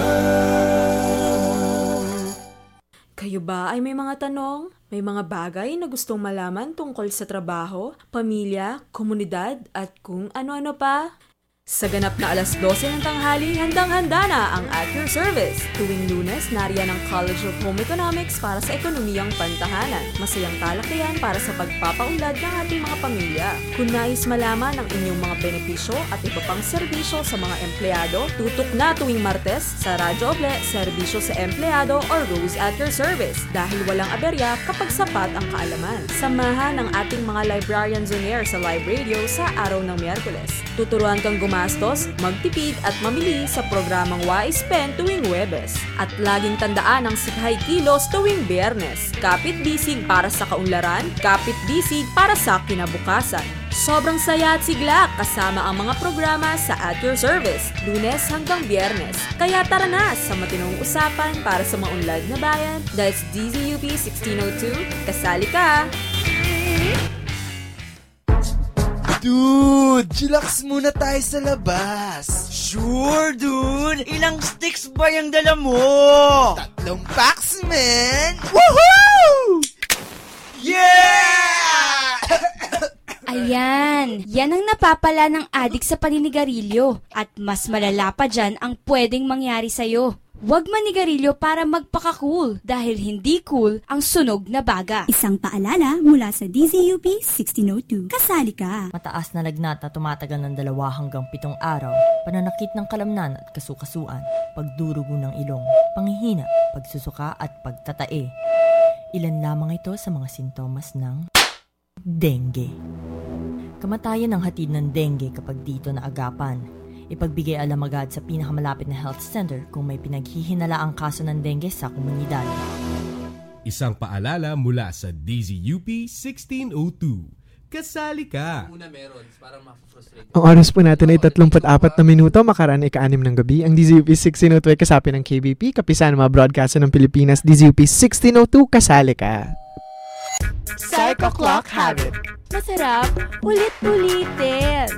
Kayo ba ay may mga tanong? May mga bagay na gustong malaman tungkol sa trabaho, pamilya, komunidad, at kung ano-ano pa? Sa ganap na alas dose ng tanghali, handang-handa na ang At Your Service. Tuwing Lunes, nariyan ang College of Home Economics para sa ekonomiyang pantahanan. Masayang talakayan para sa pagpapaunlad ng ating mga pamilya. Kung nais malaman ang inyong mga benepisyo at iba pang serbisyo sa mga empleyado, tutok na tuwing Martes sa Radyo Oble, Serbisyo sa Empleyado or Rose At Your Service. Dahil walang aberya kapag sapat ang kaalaman. Samahan ang ating mga librarians on air sa live radio sa araw ng Miyerkules. Tuturuan kang gumastos, magtipid at mamili sa programang Wise Pen tuwing Huwebes. At laging tandaan ang Sikhay Kilos tuwing Biyernes. Kapit bisig para sa kaunlaran, kapit bisig para sa kinabukasan. Sobrang saya at sigla kasama ang mga programa sa At Your Service, Lunes hanggang Biyernes. Kaya tara na sa matinong usapan para sa maunlad na bayan. That's D Z U P sixteen oh two, kasali ka! Dude, chillax muna tayo sa labas. Sure, dude. Ilang sticks ba yung dala mo? Tatlong packs, man. Woohoo! Yeah! Ayan, yan ang napapala ng adik sa paninigarilyo. At mas malala pa dyan ang pwedeng mangyari sa'yo. Huwag manigarilyo para magpaka-cool dahil hindi cool ang sunog na baga. Isang paalala mula sa D Z U P sixteen oh two. Kasali ka. Mataas na lagnat na tumatagal ng dalawa hanggang pitong araw, pananakit ng kalamnan at kasukasuan, pagdurugo ng ilong, panghihina, pagsusuka at pagtatae. Ilan lamang ito sa mga sintomas ng dengue. Kamatayan ang hatid ng dengue kapag dito naagapan. Ipagbigay alam agad sa pinakamalapit na health center kung may pinaghihinalaang kaso ng dengue sa komunidad. Isang paalala mula sa D Z U P sixteen oh two. Kasali ka! Una meron, parang ma-frustrate. Ang oras po natin ay tatlumpu't-apat na minuto, makaraan ay ka-anim ng gabi. Ang D Z U P sixteen oh two ay kasapi ng K B P, kapisan ng mga broadcaster ng Pilipinas. D Z U P sixteen oh two, kasali ka. Psycho Clock Habit. Masarap, ulit-ulitin.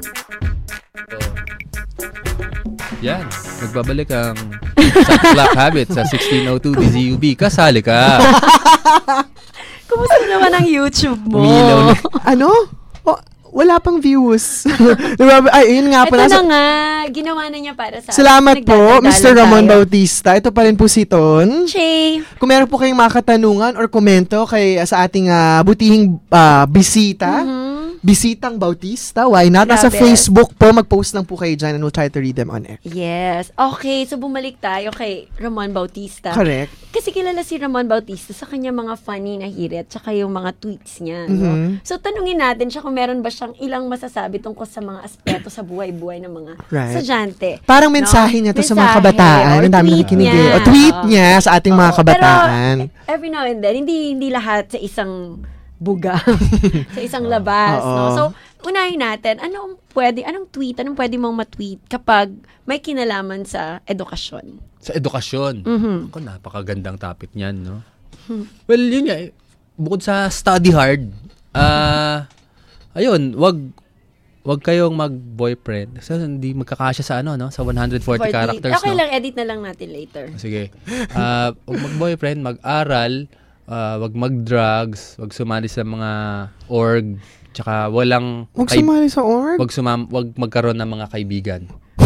Yan, nagbabalik ang Psycho Clock Habit sa sixteen oh two D Z U B. Kasali ka! Kumusta naman ang YouTube mo? Umilaw na. Ano? Oh, wala pang views. Diba? Ay, yun nga Ito pala. na nga, ginawa na niya para sa Salamat po, Mister Ramon tayo. Bautista. Ito pa rin po si Ton. Che. Kung meron po kayong mga katanungan or komento kay sa ating uh, butihing uh, bisita, Mm-hmm. Bisitang Bautista, why not? Nasa Grabe. Facebook po, mag-post lang po kayo dyan and we'll try to read them on air. Yes. Okay, so bumalik tayo kay Ramon Bautista. Correct. Kasi kilala si Ramon Bautista sa kanyang mga funny na hirit tsaka yung mga tweets niya. Mhm. No? So, tanungin natin siya kung meron ba siyang ilang masasabi tungkol sa mga aspeto sa buhay-buhay ng mga Right. estudyante. Parang mensahe niya to sa mga Mensahe, kabataan. or Ang dami tweet nakikinig niya. eh. O tweet Oo. niya sa ating mga Oo. kabataan. Pero every now and then, hindi hindi lahat sa isang buga, sa isang labas. Oo. No? So, unahin natin, anong pwede, anong tweet, anong pwede mong matweet kapag may kinalaman sa edukasyon? Sa edukasyon. Mhm. Ako, napakagandang topic niyan, no? Hmm. Well, yun nga, eh, bukod sa study hard, ah, ayun, wag wag kayong mag-boyfriend. Kasi hindi magkakasya sa ano, no? Sa one hundred forty forty characters, Okay no? lang, edit na lang natin later. Sige. Ah, wag mag-boyfriend, mag-aral, ah, wag mag-drugs, wag sumali sa mga org, tsaka walang Huwag kay- sumali sa org. wag sumam wag magkaroon ng mga kaibigan.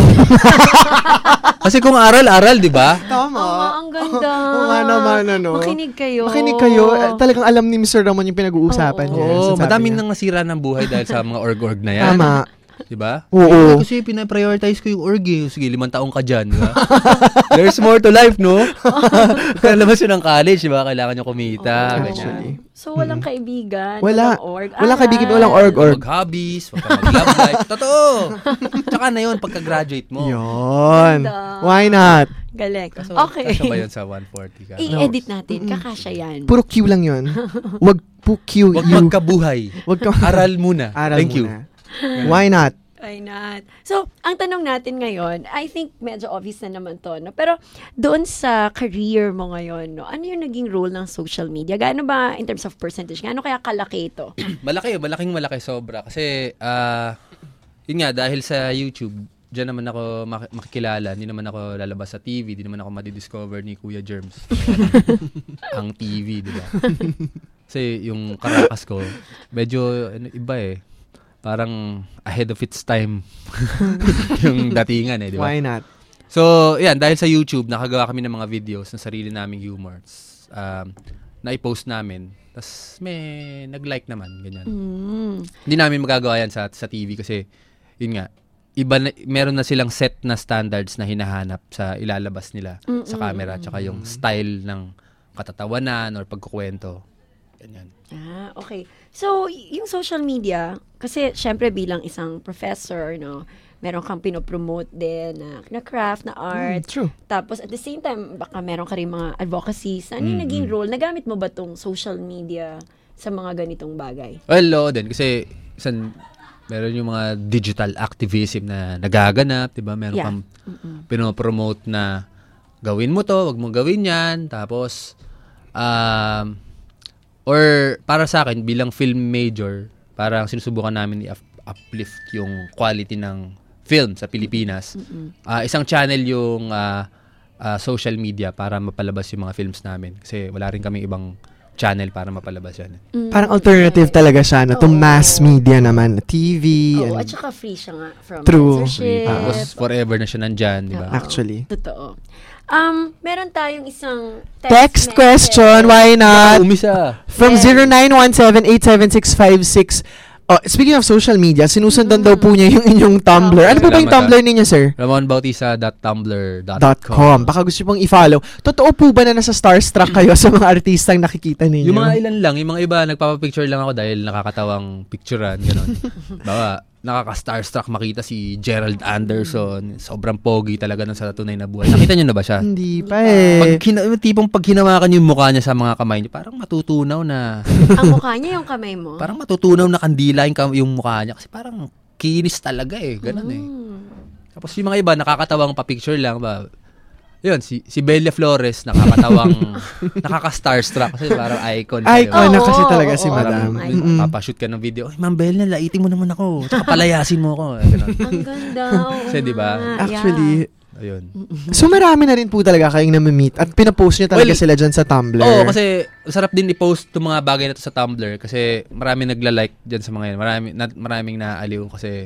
Kasi kung aral-aral, di ba? Tama. Oo, ang ganda. Oo nga naman, ano. Makinig kayo. Makinig kayo. Eh, talagang alam ni Mister Ramon yung pinag-uusapan niya. Oo, Sasabi madaming niya. nang nasira ng buhay dahil sa mga org-org na yan. Tama. Diba? Oo. Kasi pinaprioritize ko yung org eh. Sige, limang taong ka dyan. Diba? There's more to life, no? Kalabas yun ng college, diba? Kailangan nyo kumita. Oh, ganyan. So, walang kaibigan, Wala. walang org. Walang Aral. kaibigan, walang org-org. Mag-hobbies, wag ka mag-love life. Totoo! Tsaka na yun, pagka-graduate mo. Yun. Why not? Galing. Kaso, Okay. kasya ba yun sa one forty ka? I-edit natin. Kakasya yan. Puro Q lang yun. Wag po Q. Wag you. magkabuhay. Wag ka. Aral muna. Aral Thank muna. you. Why not? Why not? So, ang tanong natin ngayon, I think medyo obvious na naman to, no? Pero doon sa career mo ngayon, no? Ano yung naging role ng social media? Gaano ba in terms of percentage? Gaano kaya kalaki ito? Malaki, malaking malaki sobra. Kasi, ah, yun nga, dahil sa YouTube, dyan naman ako mak- makikilala. Hindi naman ako lalabas sa T V. Hindi naman ako madidiscover ni Kuya Germs. Ang T V, di ba? Kasi yung karakas ko, medyo ano, iba eh. Parang ahead of its time. Yung datingan eh, di ba? Why not? So, yan, dahil sa YouTube, nakagawa kami ng mga videos ng sarili naming humors. Um, na-post namin. Tapos may nag-like naman, ganyan. Mm. Hindi namin magagawa yan sa, sa T V kasi, yun nga, iba na, meron na silang set na standards na hinahanap sa ilalabas nila Mm-mm. sa camera. Tsaka yung style ng katatawanan or pagkukwento. Ganyan. Ah, okay. So, y- yung social media, kasi syempre bilang isang professor, no, meron kang pinopromote din na, na craft, na art. Mm, true. Tapos at the same time, baka meron ka rin mga advocacies. Ano yung Mm-hmm. naging role? Nagamit mo ba tong social media sa mga ganitong bagay? Well, oo din. Kasi, san, meron yung mga digital activism na nagaganap, diba? Meron Yeah. kang pinopromote na gawin mo to, wag mo gawin yan. Tapos, um, or para sa akin, bilang film major, parang sinusubukan namin i-uplift yung quality ng film sa Pilipinas. Uh, isang channel yung uh, uh, social media para mapalabas yung mga films namin. Kasi wala rin kami ibang channel para mapalabas yan. Mm. Parang alternative talaga siya na to mass media naman, T V. Oo, and- at saka free siya nga from True. censorship. Tapos forever na siya nandyan, di ba? Actually. Totoo. Um, meron tayong isang text, Text message. question, why not? Umisa. From zero nine one seven eight seven six five six. Oh, speaking of social media, sinusundan daw po niya yung inyong Tumblr. Ano po ba yung Salamat, Tumblr ninyo, sir? ramon bautista dot tumblr dot Dot com. com. Baka gusto pong i-follow. Totoo po ba na nasa starstruck kayo sa mga artistang nakikita ninyo? Yung mga ilan lang, yung mga iba, nagpapapicture lang ako dahil nakakatawang picturean, gano'n. Bawa, nakaka-starstruck makita si Gerald Anderson. Sobrang pogi talaga nun sa tunay na buhay. Nakita nyo na ba siya? Hindi pa eh. Pag hina- yung tipong pag hinawakan yung mukha niya sa mga kamay niya, parang matutunaw na, Ang mukha niya yung kamay mo. parang matutunaw na kandila yung, kam- yung mukha niya. Kasi parang kinis talaga eh. Ganun eh. Tapos yung mga iba, nakakatawang pa-picture lang ba? Yun, si si Bella Flores, nakakatawang, nakaka-starstruck kasi parang icon. siya, Icon diba? na kasi Oo, talaga oo, si oo, Madam. oo. Mm-mm. Papashoot ka ng video, ay, Ma'am Bella, laitin mo naman ako. Tsaka palayasin mo ako. Ganun. Ang ganda. oo Kasi, di ba? nga, Actually, Ayun. so marami na rin po talaga kayong nami-meet at pinapost niyo talaga Well, sila dyan sa Tumblr. Oo, kasi sarap din i-post itong mga bagay na to sa Tumblr kasi marami nagla-like dyan sa mga yan. Marami, na, maraming naaaliw kasi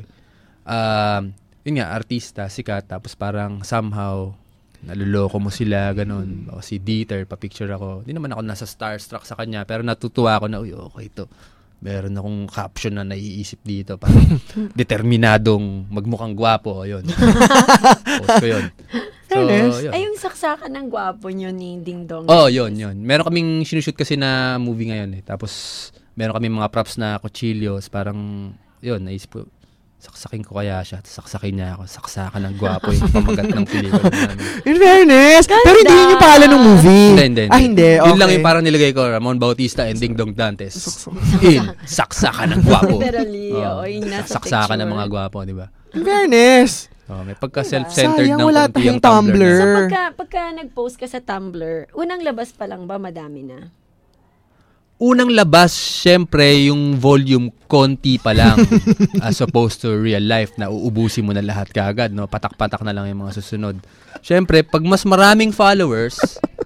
um, yun nga, artista, sikat, tapos parang somehow naluloko mo sila, ganun. O si Dieter, pa-picture ako. Hindi naman ako nasa starstruck sa kanya, pero natutuwa ako na, uy, okay to. Meron akong caption na naiisip dito. Parang determinadong magmukhang gwapo. Yun. Post ko yun. So, yun. Ay, yung saksakan ng gwapo nyo ni Ding Dong. Oh, yun, yun. Meron kaming sinushoot kasi na movie ngayon eh. Tapos, meron kaming mga props na kutsilyos. Parang, yun, naisip ko, saksakin ko kaya siya. Saksakin niya ako. Saksakan ng gwapo yung pamagat ng pelikula namin. In fairness, pero hindi yun yung pangalan ng movie. Hindi, hindi, Ah, hindi. Okay. Yun lang yung parang nilagay ko, Ramon Bautista and Ding Dong Dantes. In, saksakan ng gwapo. Literally, Oh, oo, yung nasa saksakan ng picture. mga gwapo, di ba? In fairness. Oh, may pagka-self-centered Sayang, ng wala konti tayong yung Tumblr. Tumblr. So, pagka, pagka nag-post ka sa Tumblr, unang labas pa lang ba, madami na? Unang labas, syempre, yung volume konti pa lang as opposed to real life na uubusin mo na lahat kaagad, no? Patak-patak na lang yung mga susunod. Syempre, pag mas maraming followers,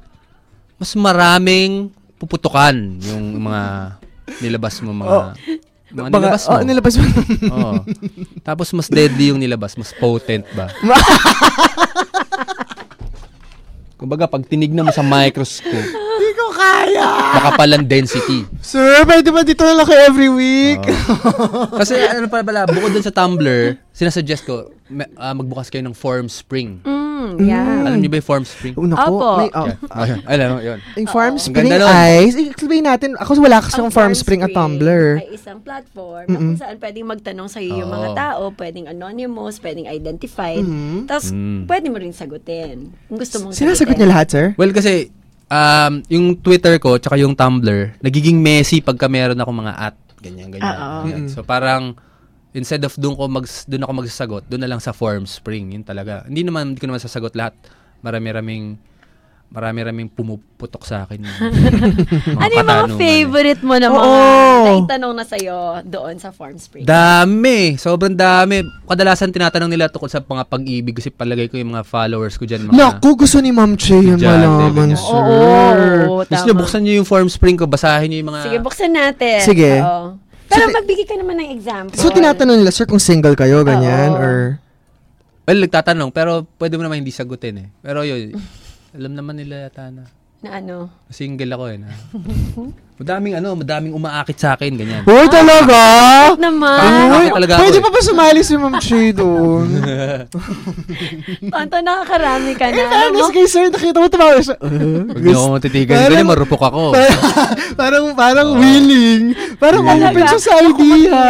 mas maraming puputukan yung mga nilabas mo, mga, Oh. mga Mga- nilabas mo. oh, nilabas mo. Oo. Tapos mas deadly yung nilabas, mas potent ba? Kumbaga, pag tinignan mo sa microscope, Hindi ko kaya! Makapalan density. Sir, pwede ba dito na lang kayo every week? Oh. Kasi ano pala pala, bukod dun sa Tumblr, sinasuggest ko, uh, magbukas kayo ng Form Spring. Mm, yeah. Alam niyo ba yung Form Spring? Una ko. Opo. May, oh. Ayun, alam mo, yun. Yung Form Oo. Spring Ang ganda nun. ay, explain natin, ako wala kasi yung Form Spring at Tumblr. Ay isang platform na kung saan pwedeng magtanong sa iyo yung mga Oo. tao, pwedeng anonymous, pwedeng identified, Mhm. tapos Mm. pwede mo rin sagutin. Kung gusto mong Sinasagot sagutin. niya lahat, sir? Well, kasi, um, yung Twitter ko, tsaka yung Tumblr, nagiging messy pagka meron ako mga at, ganyan, ganyan. Oo. ganyan. So, parang, instead of doon ko mag, doon ako magsasagot, doon na lang sa Form Spring, yun talaga. Hindi naman, hindi ko naman sasagot lahat. Marami-raming, marami-raming pumuputok sa akin. Mga Ano yung mga katanungan, eh. favorite mo na mga Oo. naitanong na sa'yo doon sa Form Spring? Dami. Sobrang dami. Kadalasan tinatanong nila tungkol sa mga pag-ibig kasi palagay ko yung mga followers ko dyan. Mga, Naku, gusto ni Ma'am Che yan Estudyante, malaman, ganyan. sir. Oo, Gusto nyo, tama. buksan nyo yung Form Spring ko, basahin nyo yung mga... Sige, buksan natin. Sige. Oo. Pero So, magbigay ka naman ng example. So, tinatanong nila, sir, kung single kayo, ganyan, Oo. or... Well, nagtatanong, pero pwede mo naman hindi sagutin eh. Pero yun, alam naman nila yata na Na ano? single ako eh. Na. Madaming ano, madaming umaakit sa akin, ganyan. Uy, talaga? Bakit naman? Uy, Bakit talaga pwede ako pa ba sumali si Ma'am Che doon? Tonto, nakakarami ka na. Eh, Alam mo? fairness kay sir, nakita mo tumawa siya. Huwag niyo ako matitigan. Parang- Ganyan, marupok ako. parang, parang willing. Parang Willing. open siya sa idea.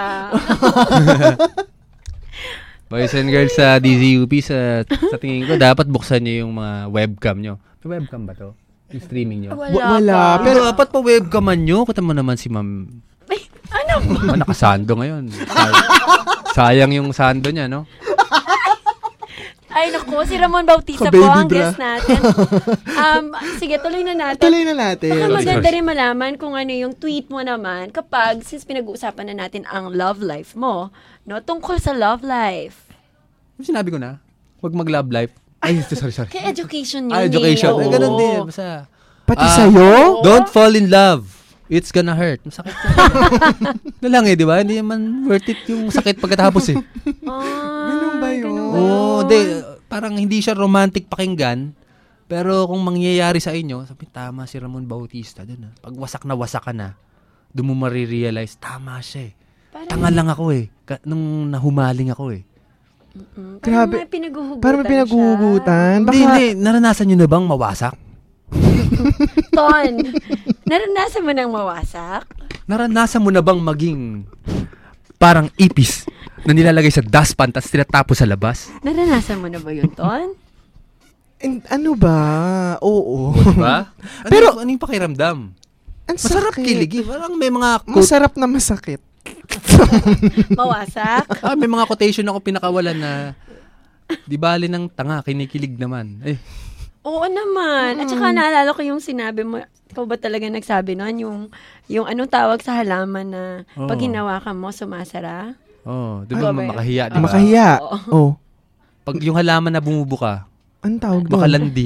Boys and girls sa D Z U P, sa, sa tingin ko, dapat buksan niyo yung mga webcam nyo. May webcam ba to? Yung streaming nyo? Wala, Wala, pa. Pero dapat pa webcaman nyo. Kita mo naman si ma'am. Ay, ano Oh, ba? nakasando ngayon. Say- Sayang yung sando niya, no? Ay, naku, si Ramon Bautista po Ka-baby ang bra. guest natin. Um, sige, tuloy na natin. Tuloy na natin. Baka Sorry, maganda sorry. rin malaman kung ano yung tweet mo naman kapag, since pinag-uusapan na natin ang love life mo, no, tungkol sa love life. Sinabi ko na, huwag mag-love life. Ay, sorry, sorry. Kaya education yun. Ah, education. Eh. Ay, ganun din. Basta, Pati ah, sa'yo? don't fall in love. It's gonna hurt. Masakit yan. Na lang eh, di ba? Hindi naman worth it yung sakit pagkatapos eh. Ah, Ganun ba yun? Oo, di, parang hindi siya romantic pakinggan. Pero kung mangyayari sa inyo, sabi, tama si Ramon Bautista dun ah. Pag wasak na wasak ka na, doon mo marirealize, tama siya eh. Parang- Tanga lang ako eh. Ka- nung nahumaling ako eh. Mm, Grabe. Parang may pinaghuhugutan Parang may pinaghuhugutan. Hindi, Baka, hindi. Naranasan nyo na bang mawasak? siya. Ton, naranasan mo nang mawasak? Naranasan mo na bang maging parang ipis na nilalagay sa dustpan tapos tinatapos sa labas? Naranasan mo na ba yun, Ton? And, ano ba? Oo. Diba? Ano, Pero- ano yung pakiramdam? Ang Masarap sakit. kiligi. Parang may mga quote, Masarap na masakit. Mawasak? ah, may mga quotation ako pinakawalan na di bali ng tanga, kinikilig naman. Eh, Oo naman. At saka naalala ko yung sinabi mo, ikaw ba talaga nagsabi nun? Yung, yung anong tawag sa halaman na Oo. pag hinawakan mo, sumasara? oh, di Ano ba ba yun? makahiya, di ba? Makahiya. Oo. Oh. Pag yung halaman na bumubuka, Anong tawag doon? makalandi.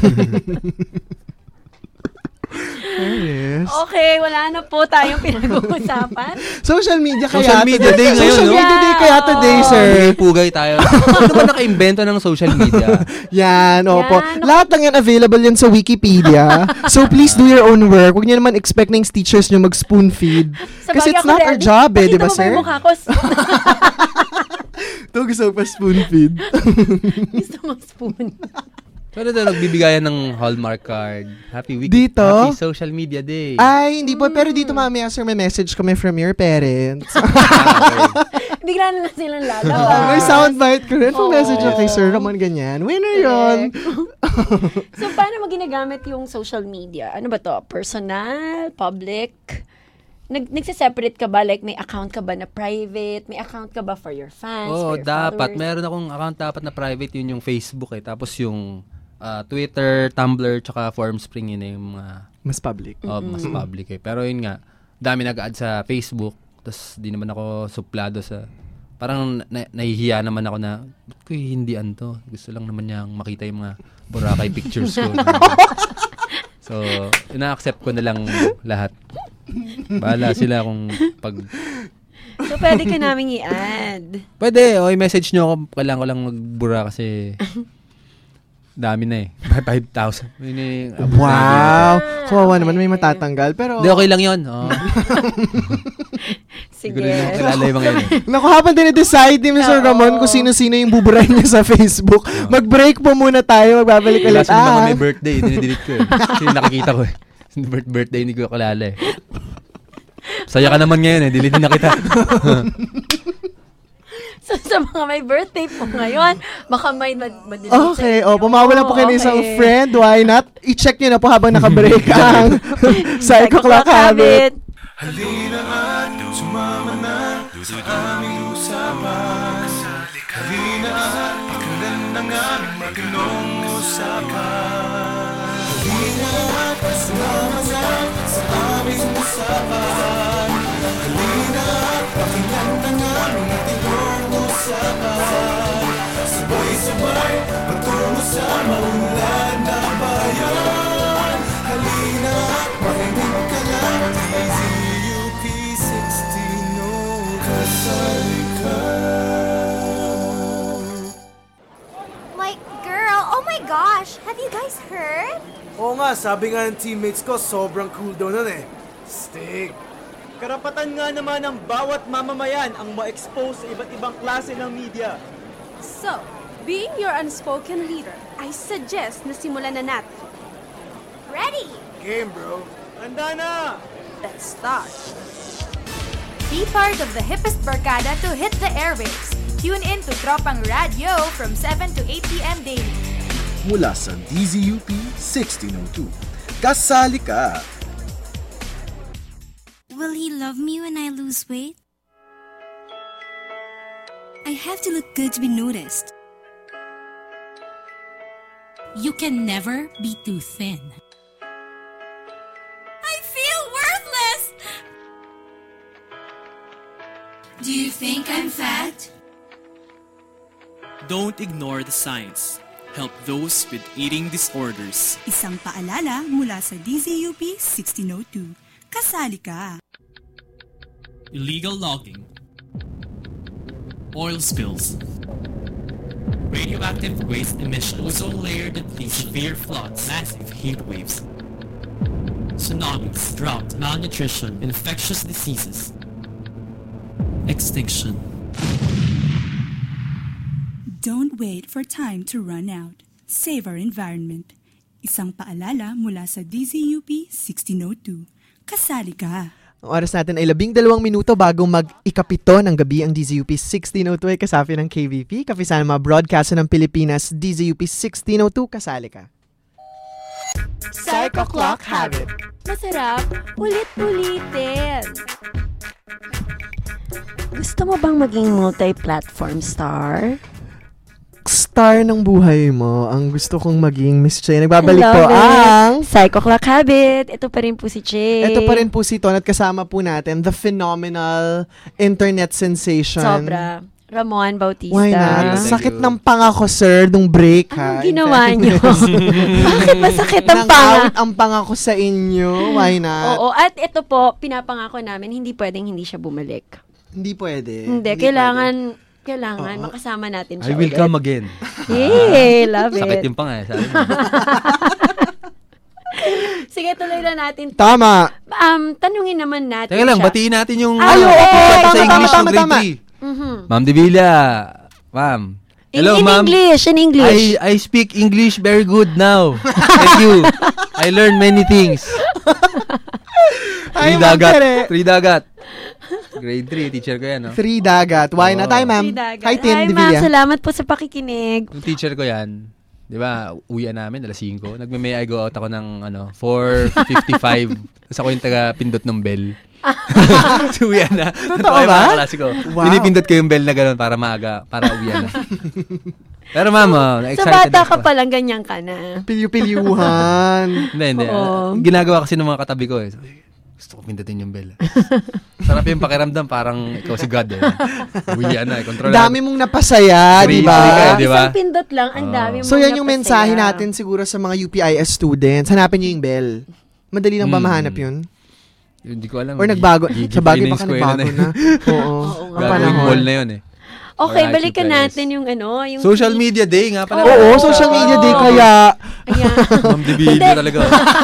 Yes. Okay, wala na po tayong pinag-uusapan. Social media kaya Social media day ngayon, Social no? media day kaya today, sir. May pugay tayo. Ano ba naka-invento ng social media? Yan, opo. Yan. Lahat lang yan available yan sa Wikipedia. So please do your own work. Huwag niyo naman expect ng teachers niyo mag-spoon feed. Sa Kasi bagay it's ako not rin. our job eh, di ba, Pakita mo ba sir? yung mukha ko? Ito gusto pa spoon feed. Gusto mo spoon. Pero ito, nagbibigayan ng Hallmark card. Happy week. Dito? Happy social media day. Ay, hindi po. Pero dito mamaya, sir, may message kami from your parents. Bigla na lang silang lalabas. Oh, may soundbite ko rin. Pag Oo. message ako kay Sir Ramon ganyan. Winner yun. So, paano mo ginagamit yung social media? Ano ba to? Personal? Public? Nag nagse-separate ka ba? Like, may account ka ba na private? May account ka ba for your fans? Oo, for your dapat. followers? Meron akong account dapat na private. Yun yung Facebook eh. Tapos yung ah, Twitter, Tumblr, tsaka Formspring. Yun eh, yung mga... Mas public. Oh, mas public eh. Pero yun nga, dami nag-add sa Facebook. Tapos di naman ako suplado sa... Parang na- nahihiya naman ako na, ba't ko hindian to? Gusto lang naman niyang makita yung mga Boracay pictures ko. So, ina-accept ko na lang lahat. Bahala sila kung pag... So, pwede ka namin i-add. Pwede, o i-message nyo ako. Kailangan ko lang magbura kasi Dami na eh. five thousand. Wow. Kawawa naman, may matatanggal. Pero... Hindi, okay lang yun. Oh. Sige. Hindi ko rin kilala yung mga yun. Naku, habang dinidecide ni Mister Ramon kung sino-sino yung buburay niya sa Facebook, mag-break po muna tayo. Magbabalik ulit. Wala Ah. mga may birthday. Dinidelete ko eh. Kasi nakikita ko eh. Birthday hindi ko kilala eh. Saya ka naman ngayon eh. Delete na kita. So, sa mga may birthday po ngayon, baka may mad- madelete. Okay, o, pumawalan po kayo ng isang friend. Why not? I-check nyo na po habang nakabreak ang Psycho Clock Habit. Halina at sumama na sa aming usapan. Halina at pakinggan ang aming maginong usapan. Halina at sumama na sa aming usapan. Halina at pakinggan ang aming maginong usapan. Sabay-sabay patungo sa maunlad na bayan. Halina at makinig ka lang. D Z U P sixteen oh, kasali ka. My girl, oh my gosh, have you guys heard? Oo nga, sabi nga ng teammates ko, sobrang cool daw nun eh. Stick. Karapatan nga naman ng bawat mamamayan ang ma-expose sa iba't ibang klase ng media. So, being your unspoken leader, I suggest na simulan na natin. Ready! Game, bro. Handa na! Let's start. Be part of the hippest barkada to hit the airwaves. Tune in to Tropang Radio from seven to eight p.m. daily. Mula sa D Z U P sixteen oh two. Kasali ka! Will he love me when I lose weight? I have to look good to be noticed. You can never be too thin. I feel worthless! Do you think I'm fat? Don't ignore the signs. Help those with eating disorders. Isang paalala mula sa D Z U P sixteen oh two. Kasali ka. Illegal logging. Oil spills. Radioactive waste emission. Ozone layer depletion. Severe floods. Massive heat waves. Tsunamis. Drought. Malnutrition. Infectious diseases. Extinction. Don't wait for time to run out. Save our environment. Isang paalala mula sa D Z U P sixteen oh two. Kasali ka. Ang oras natin ay labing dalawang minuto bago mag-ikapito ng gabi ang D Z U P sixteen oh two ay kasapi ng K V P. Kapisan ng mga broadcaster ng Pilipinas, D Z U P sixteen oh two, kasali ka. Psycho Clock Habit. Masarap, ulit-ulitin. Gusto mo bang maging multi-platform star? Star ng buhay mo, ang gusto kong maging Miss Che. Nagbabalik Love po it. ang Psycho Clock Habit. Ito pa rin po si Che. Ito pa rin po si Ton at kasama po natin the phenomenal internet sensation. Sobra. Ramon Bautista. Why not? Sakit ng panga ko, sir, nung break, ha? Anong ginawa niyo? Bakit masakit ang panga? Nang-out ang panga ko sa inyo. Why not? Oo, at ito po, pinapangako namin, hindi pwedeng hindi siya bumalik. Hindi pwede. Hindi, kailangan, kailangan makasama natin siya I will ulit. come again. Yay, love it. Sakit yung panga eh. Sabi mo. Sige, tuloy na natin. Tama. Um, tanungin naman natin Teka lang, siya. batiin natin yung Ay, oo, sa tama, English tama, ng grade tama. three. Mhm. Ma'am Divilla. Ma'am. In- Hello, in ma'am. English, in English. I I speak English very good now. Thank you. I learned many things. Ay, Three dagat. Tere. Three dagat. Grade three, teacher ko yan, no? Three dagat. Why not? Hi, ma'am. Three dagat. Hi, Tin Hi, ma'am. Divilla. Salamat po sa pakikinig. Yung teacher ko yan, di ba, uwian namin, alas singko. Nagme-may I go out ako ng, ano, four fifty-five. Tapos ako yung taga-pindot ng bell. So, uwian na. Totoo Ay, ba? mga klase ko. Wow. Pinipindot ko yung bell na gano'n para maaga, para uwian na. Pero ma'am, oh, Sa excited bata ako. ka palang ganyan ka na. Pilyu-pilyuhan. Hindi, hindi. Oo. Ginagawa kasi ng mga katabi ko eh. Gusto ko pindutin yung bell. Sarap yung pakiramdam, parang ikaw si God eh. Uwian na eh. Control Dami mong napasaya, di ba? Free ka eh, di ba? Isang pindot lang, ang dami mo So, yan yung napasaya. mensahe natin siguro sa mga U P I S students. Hanapin nyo yung bell. Madali lang ba Hmm. mahanap yun? Hindi ko alam. Or nagbago. Gi- Sa bagay gigilin baka yung eskwela nagbago na na. eh. Oo. Ang Gagawing panahon. mall na yun eh. Okay, Alright, balikan you guys. natin yung ano, yung Social media day nga pala. Oo, social media day kaya. Ayan. Ma'am Dibilio talaga.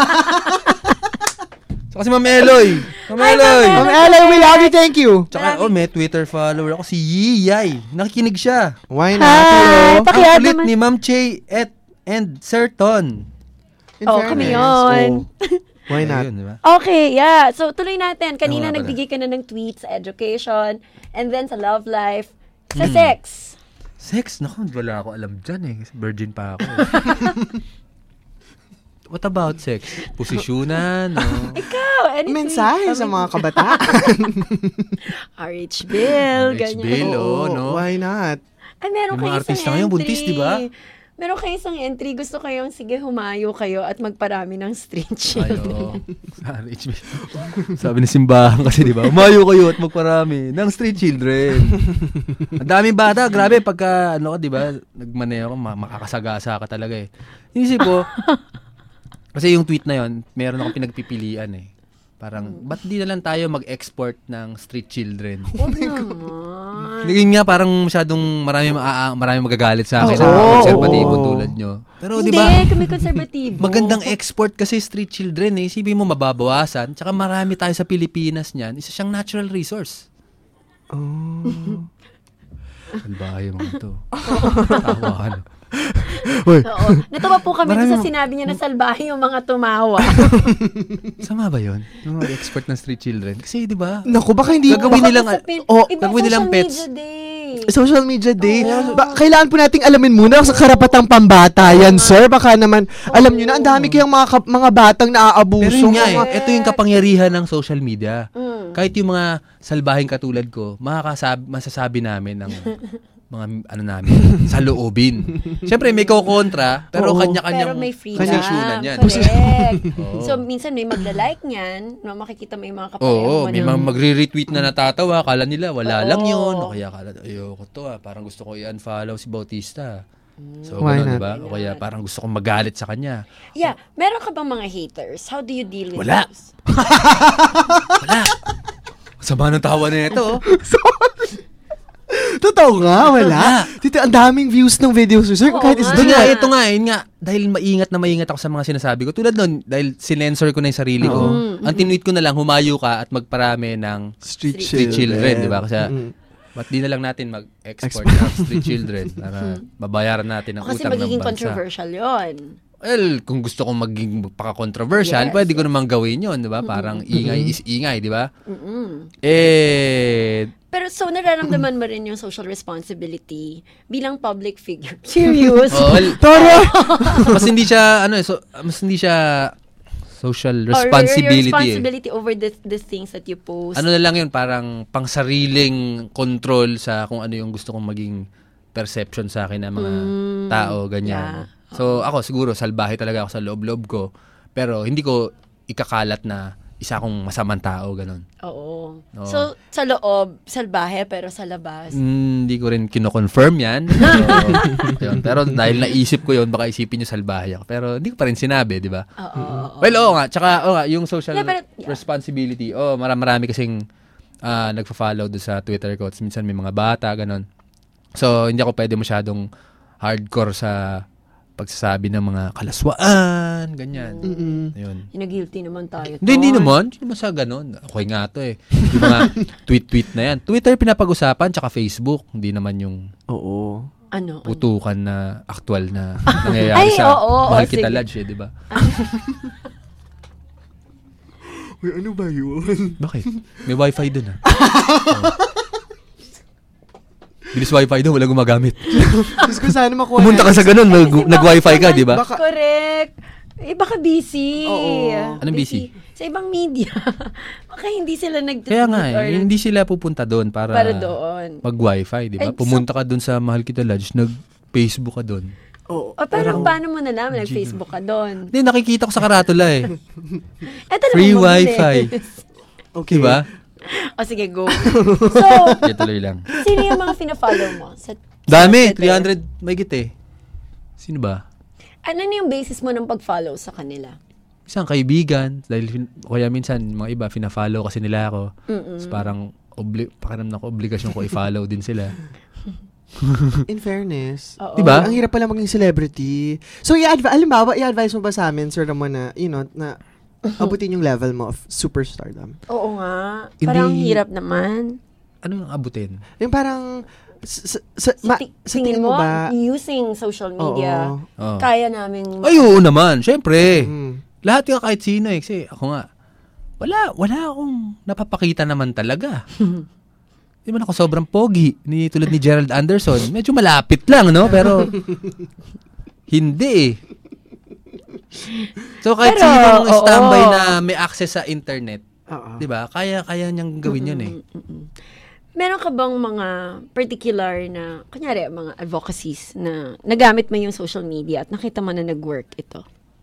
So, kasi Ma'am Eloy. Ma'am Eloy. Ma'am Eloy, we love you, thank you. Tsaka, oh, may Twitter follower ako, si Yiyay. Nakikinig siya. Why not? Hi, Hello? Ang pakiadd kulit naman. ni Ma'am Che et and Sir Ton. In Oh, kami fairness, yun. oh. Why not? Ayun, di ba? Okay, yeah. So, tuloy natin. Kanina Oo nga pala. nagbigay ka na ng tweets sa education, and then sa love life, sa Hmm. sex. Sex? Naku, wala ako alam dyan eh. Kasi virgin pa ako. What about sex? Posisyonan? No? Ikaw, any Mensahe tweet? sa mga kabataan. R H Bill, R H ganyan. Bill, oh, Oo, no? Why not? Ay, meron Yung kayo mga isang artista ngayon, entry. buntis, di ba? Meron kayo isang entry. Gusto kayong, sige, humayo kayo at magparami ng street Ay, children. oo. Sa R H B. Sabi ni simbahan kasi, di ba? Umayo kayo at magparami ng street children. Ang daming bata. Grabe, pagka, ano ka, di ba? Nagmaneho ka, ma- makakasagasa ka talaga eh. Inisip ko, kasi yung tweet na yon, meron akong pinagpipilian eh. Parang, ba't di na lang tayo mag-export ng street children? Huwag naman. Yun nga, parang masyadong marami, maa- marami magagalit sa akin Oo, na oo, konservatibo oo. tulad nyo. Pero di Hindi, ba? kami konservatibo. Magandang export kasi street children eh. Isipin mo mababawasan. Tsaka marami tayo sa Pilipinas niyan. Isa siyang natural resource. Oh. Salbahe mga to. Tawa ka na. Oo. Natuwa po kami Marami doon sa mo- sinabi niya na salbahe yung mga tumawa. Sama ba yun? Yung mga export ng street children? Kasi di ba? Naku, baka hindi. Gagawin baka- nilang, Oh, Iba gagawin nilang social pets. media day. Social media day. Ba, kailangan po nating alamin muna sa karapatang pambata yan, sir. Baka naman, alam nyo na, ang dami kayang mga, kap- mga batang naaabuso. Pero yun nga mga- eh, ito yung kapangyarihan ng social media. Mm. Kahit yung mga salbahing katulad ko, makakasab masasabi namin ng mga ano namin, sa loobin. Siyempre, may ko-kontra, pero Oo. kanya-kanyang Pero may freedom. posisyonan yan. Correct. Oo. So, minsan may magla-like niyan, no, makikita mo yung mga kapareho Oo, mo may ng- mga magre-retweet na natatawa, kala nila wala Oo. lang yun, o kaya kala, ayoko to ah, parang gusto ko i-unfollow si Bautista. So, Why ganun, not? diba? O kaya parang gusto kong magalit sa kanya. Yeah. Meron ka bang mga haters? How do you deal with Wala. those? Sama ng tawa na ito. Totoo nga, wala. Dito, ang daming views ng videos, sir. Oo Kahit is nga. Hindi nga, ito nga, yun nga, dahil maingat na maingat ako sa mga sinasabi ko. Tulad nun, dahil sinensor ko na yung sarili ko, Oo. ang tinweet ko na lang, humayo ka at magparami ng Street street children, children. di ba? Kasi, Mm. ba't di na lang natin mag-export ng street children para babayaran natin ang Kasi utang ng magiging bansa. controversial yon. Well, kung gusto kong maging paka-controversial, Yes, pwede ko namang gawin yun, di ba? Parang ingay is ingay, di ba? Mm-mm. Eh, Pero so, nararamdaman mo rin yung social responsibility bilang public figure. Serious? oh, well, Toro! mas hindi siya, ano eh, so, mas hindi siya social Or your responsibility. eh. responsibility over the, the things that you post. Ano na lang yun, parang pangsariling control sa kung ano yung gusto kong maging perception sa akin ng mga Mm, tao, ganyan. yeah. So, ako siguro, salbahe talaga ako sa loob-loob ko. Pero, hindi ko ikakalat na isa akong masamang tao, ganun. Oo. Oo. So, sa loob, salbahe, pero sa labas. Mm, hindi ko rin kino-confirm yan. Pero, yun. Pero dahil naisip ko yun, baka isipin nyo salbahe ako. Pero hindi ko pa rin sinabi, di ba? Oo. oo. Well, oo nga. Tsaka, oo nga, yung social Yeah, pero- yeah. responsibility. Oh, marami, marami kasing ah, nagpa-follow doon sa Twitter ko. Tapos minsan may mga bata, ganun. So, hindi ako pwede masyadong hardcore sa pagsasabi ng mga kalaswaan, ganyan. Mm-mm. Ayun. Ina-guilty naman tayo. Hindi, hindi Ton. naman. Hindi naman sa ganun. Okay nga to eh. Yung mga tweet-tweet na yan. Twitter pinapag-usapan, tsaka Facebook. Hindi naman yung Oo. Ano? putukan na aktual na nangyayari Ay, sa oo, oo, Mahal sige. Kita Lodge eh, di ba? Uy, ano ba yun? Bakit? May wifi dun ah. Oh. Bilis wifi doon, wala gumagamit. Diyos ko, sana makuha. Pumunta ka sa ganun, nag- Kasi nag-wifi ka, baka- di ba? Baka- Correct. Eh, baka busy. Oo. Anong busy? Sa ibang media. Baka hindi sila nag- Kaya nga or eh, hindi sila pupunta doon para, para doon. mag-wifi, di ba? Ay, so- Pumunta ka doon sa Mahal Kita Lodge, nag-Facebook ka doon. Oo. O, pero paano mo nalaman? Nag-Facebook ka doon. Hindi, nakikita ko sa karatula eh. Eto naman, Free mabilis. wifi. Okay. Di ba? O, sige, go. So, Kaya tuloy lang. sino yung mga fina-follow mo? Sa, Dami, sa Twitter? three hundred may eh. Sino ba? Ano na yung basis mo ng pag-follow sa kanila? Isang kaibigan, dahil fin- kaya minsan mga iba, fina-follow kasi nila ako. Mm-mm. So parang, obli- pakiramdam ko, obligasyon ko i-follow din sila. In fairness. Oo. Diba? Ang hirap pala maging celebrity. So, i-advise, alimbawa, i-advise mo ba sa amin, Sir Ramon, na, you know, na abutin yung level mo of superstardom? Oo nga. Hindi- Parang hirap naman. Ano yung abutin? Yung parang, sa, sa, ma, Ti- sa tingin tingin mo, mo ba? using social media, Oo. Oo. kaya namin... Ay, oo naman. Siyempre. Mm. Lahat yung kahit sino eh. Kasi ako nga, wala, wala akong napapakita naman talaga. Di ba ako sobrang pogi, ni, tulad ni Gerald Anderson. Medyo malapit lang, no? Pero, hindi eh. So, kahit Pero, sinong oo. standby na may access sa internet, Oo. di ba? Kaya, kaya niyang gawin yun eh. Meron ka bang mga particular na, kunyari, mga advocacies na nagamit mo yung social media at nakita mo na nag-work ito?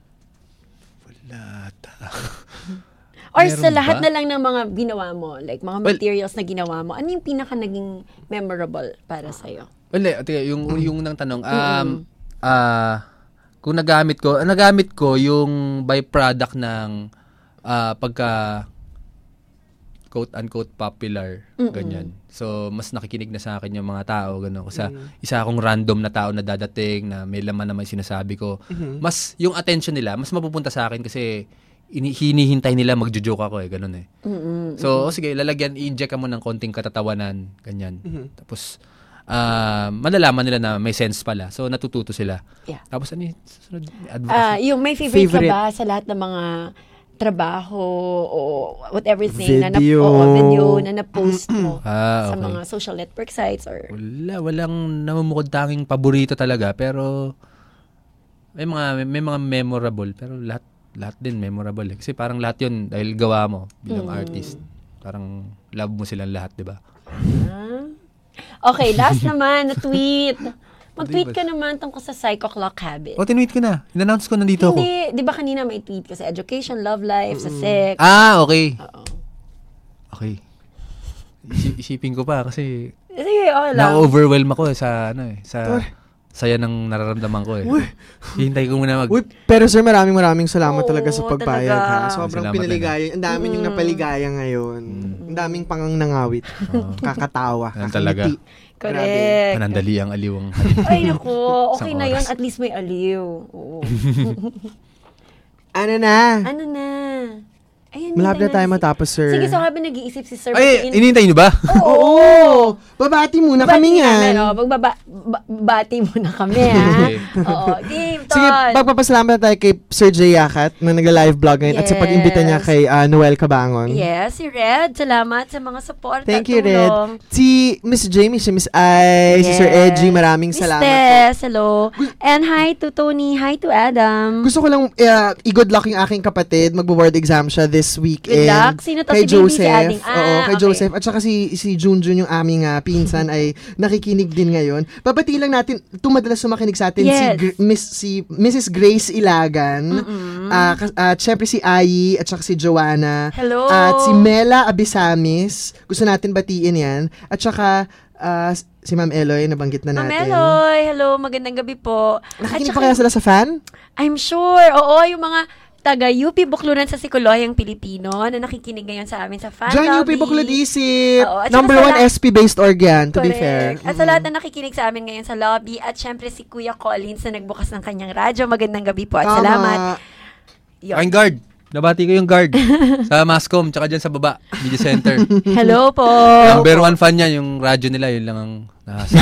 Wala ta. Or Meron sa lahat ba? na lang ng mga ginawa mo, like mga Well- materials na ginawa mo, ano yung pinaka naging memorable para sa'yo? Wala, tingnan, yung, yung nang tanong, um, ah, kung nagamit ko, ah, nagamit ko yung byproduct ng ah, pagka quote-unquote popular, Mm-mm. ganyan. So, mas nakikinig na sa akin yung mga tao, gano'n. Kasi Mm. isa akong random na tao na dadating, na may laman na may sinasabi ko. Mhm. Mas, yung attention nila, mas mapupunta sa akin kasi ini- hinihintay nila magjo-joke ako eh, gano'n eh. Mm-mm. So, oh, sige, lalagyan, i-inject ka mo ng konting katatawanan, ganyan. Mhm. Tapos, ah, malalaman nila na may sense pala. So, natututo sila. Yeah. Tapos, ano yung susunod? Ah, Advocacy. yung may favorite, Favorite. ka ba sa lahat ng mga trabaho o whatever thing na, na, Video. oo, video na na-post mo Ah, sa okay. mga social network sites or Wala, walang namumukod tanging paborito talaga. Pero, may mga, may mga memorable. Pero lahat, lahat din memorable eh. Kasi parang lahat yun dahil gawa mo bilang Mm. artist. Parang love mo silang lahat, di ba? Ah. Okay, last naman na tweet. Mag-tweet ka naman tungkol sa Psycho Clock Habit. O, tinweet ko na. In-announce ko nandito ako. Hindi, di ba kanina may tweet ka sa education, love life, sa sex. Ah, okay. Oo. Okay. Isi- isipin ko pa kasi Sige, okay lang. na-overwhelm ako eh sa ano eh, sa saya ng nararamdaman ko eh. Hintay ko muna mag... Uy, pero sir, maraming maraming salamat Oo, talaga sa pagbayad. talaga. Ha? Sobrang Salamat pinaligaya. Ang dami yung napaligaya ngayon. Ang daming pangang nangawit. Kakatawa. Yan talaga. Kakangiti. Correct. Panandali ang aliwang. Ay, naku. Okay Isang na yun. oras. At least may aliw. Oo. Ano na? Ano na? Ayun, Malapit na hintay tayo si- matapos, sir. Sige, so habang nag-iisip si Sir Ay, Martin- inintay niyo ba? Oo. Oo. Babati muna Bati kami namin, yan. oh. Magbaba- ba- bati muna kami, ha? Okay. Oo. Game, Sige, Ton. magpapasalamat tayo kay Sir Jay Yakat na nagla-live vlog ngayon at sa pag-imbita niya Yes. kay ah, Noel Cabangon. Yes, si Red. Salamat sa mga support Thank at you, Red. tulong. Si Miss Jamie, si Miss I, si Sir Yes. Edgy, maraming Miss salamat Tess, hello. And hi to Tony. Hi to Adam. po. Gusto ko lang uh, i-good luck yung aking kapatid. Magbo-board exam siya this weekend. Good luck. Sino to? Kay Si Baby, si Joseph. Ading? Ah, Oo, kay okay. Joseph. At saka si, si Junjun, yung aming ah, pinsan, ay nakikinig din ngayon. Babati lang natin, tumadalas sumakinig sa atin, si, Yes. Gr- Miss, si Missus Grace Ilagan. Ah, kas- At syempre si Ayi, at saka si Joanna. Hello. At si Mela Abisamis. Gusto natin batiin yan. At saka ah, si Ma'am Eloy, nabanggit na Ma'am natin. Eloy, hello. Magandang gabi po. Nakikinig At pa saka- kaya sila sa fan? I'm sure. Oo, yung mga taga-U P Bukluran sa Sikolohayang Pilipino na nakikinig ngayon sa amin sa fan Join U P lobby. Buklod Isip. Oo, at saka Number sa one lahat- S P-based org yan, to be fair. Correct. At sa lahat na nakikinig sa amin ngayon sa lobby at syempre si Kuya Collins na nagbukas ng kanyang radyo. Magandang gabi po at Tama. salamat. Yun. Ang guard. Nabati ko yung guard. Sa Mascom, tsaka dyan sa baba. Media Center. Hello po. Number one fan yan, yung radyo nila, yun lang ang nasa.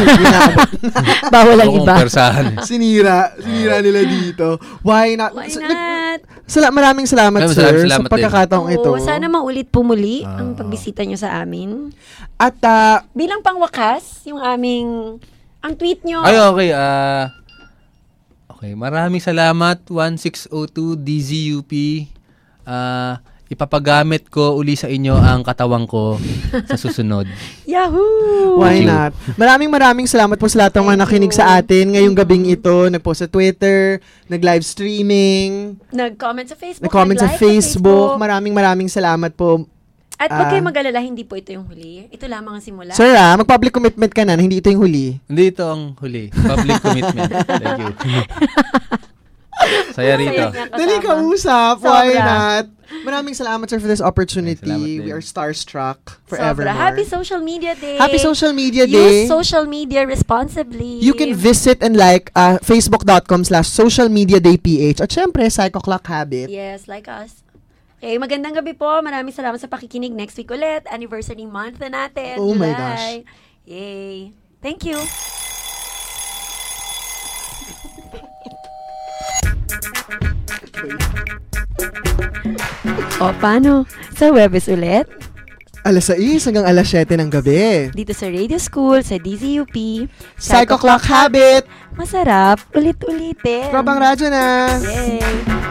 Bawal ang Huwag iba. kong persahan. Sinira. Sinira nila dito. Why not? Why Sa- not? nag- sala- maraming salamat, Maraming sir, salamat, salamat sa pagkakataong Oo, ito. sana maulit po muli Ah. ang pagbisita nyo sa amin. At, ah, Bilang pangwakas, yung aming, ang tweet nyo. Ay, okay. ah okay, maraming salamat. one six zero two D Z U P. Ah, ipapagamit ko uli sa inyo ang katawang ko sa susunod. Yahoo! why Thank you. not? Maraming maraming salamat po sa lahat ng mga Thank nakinig you. sa atin ngayong gabing ito. Nagpost sa Twitter, nag-live streaming, Nag-comment sa Facebook. nag-comment sa nag-like Facebook. Maraming maraming salamat po. At huwag Ah. kayong mag-alala, hindi po ito yung huli. Ito lamang ang simula. Sir, ah, mag-public commitment ka na, na hindi ito yung huli. Hindi ito ang huli. Public commitment. Thank you. Saya rito. Dali ka usap. Why Sobra. not? Maraming salamat, sir, for this opportunity. Salamat din. We are starstruck Sobra. forevermore. Happy Social Media Day. Happy Social Media Day. Use social media responsibly. You can visit and like uh, facebook.com slash social media day ph. At syempre, Psycho Clock Habit. Yes, like us. Okay, magandang gabi po. Maraming salamat sa pakikinig. Next week ulit, anniversary month na natin. Oh my July. gosh. Yay. Thank you. O, paano? Sa Webes ulit? alas sais hanggang alas siyete ng gabi. Dito sa Radio School, sa D Z U P. Psycho Clock Habit. Masarap. Ulit-ulitin. Probang radyo na. Yay.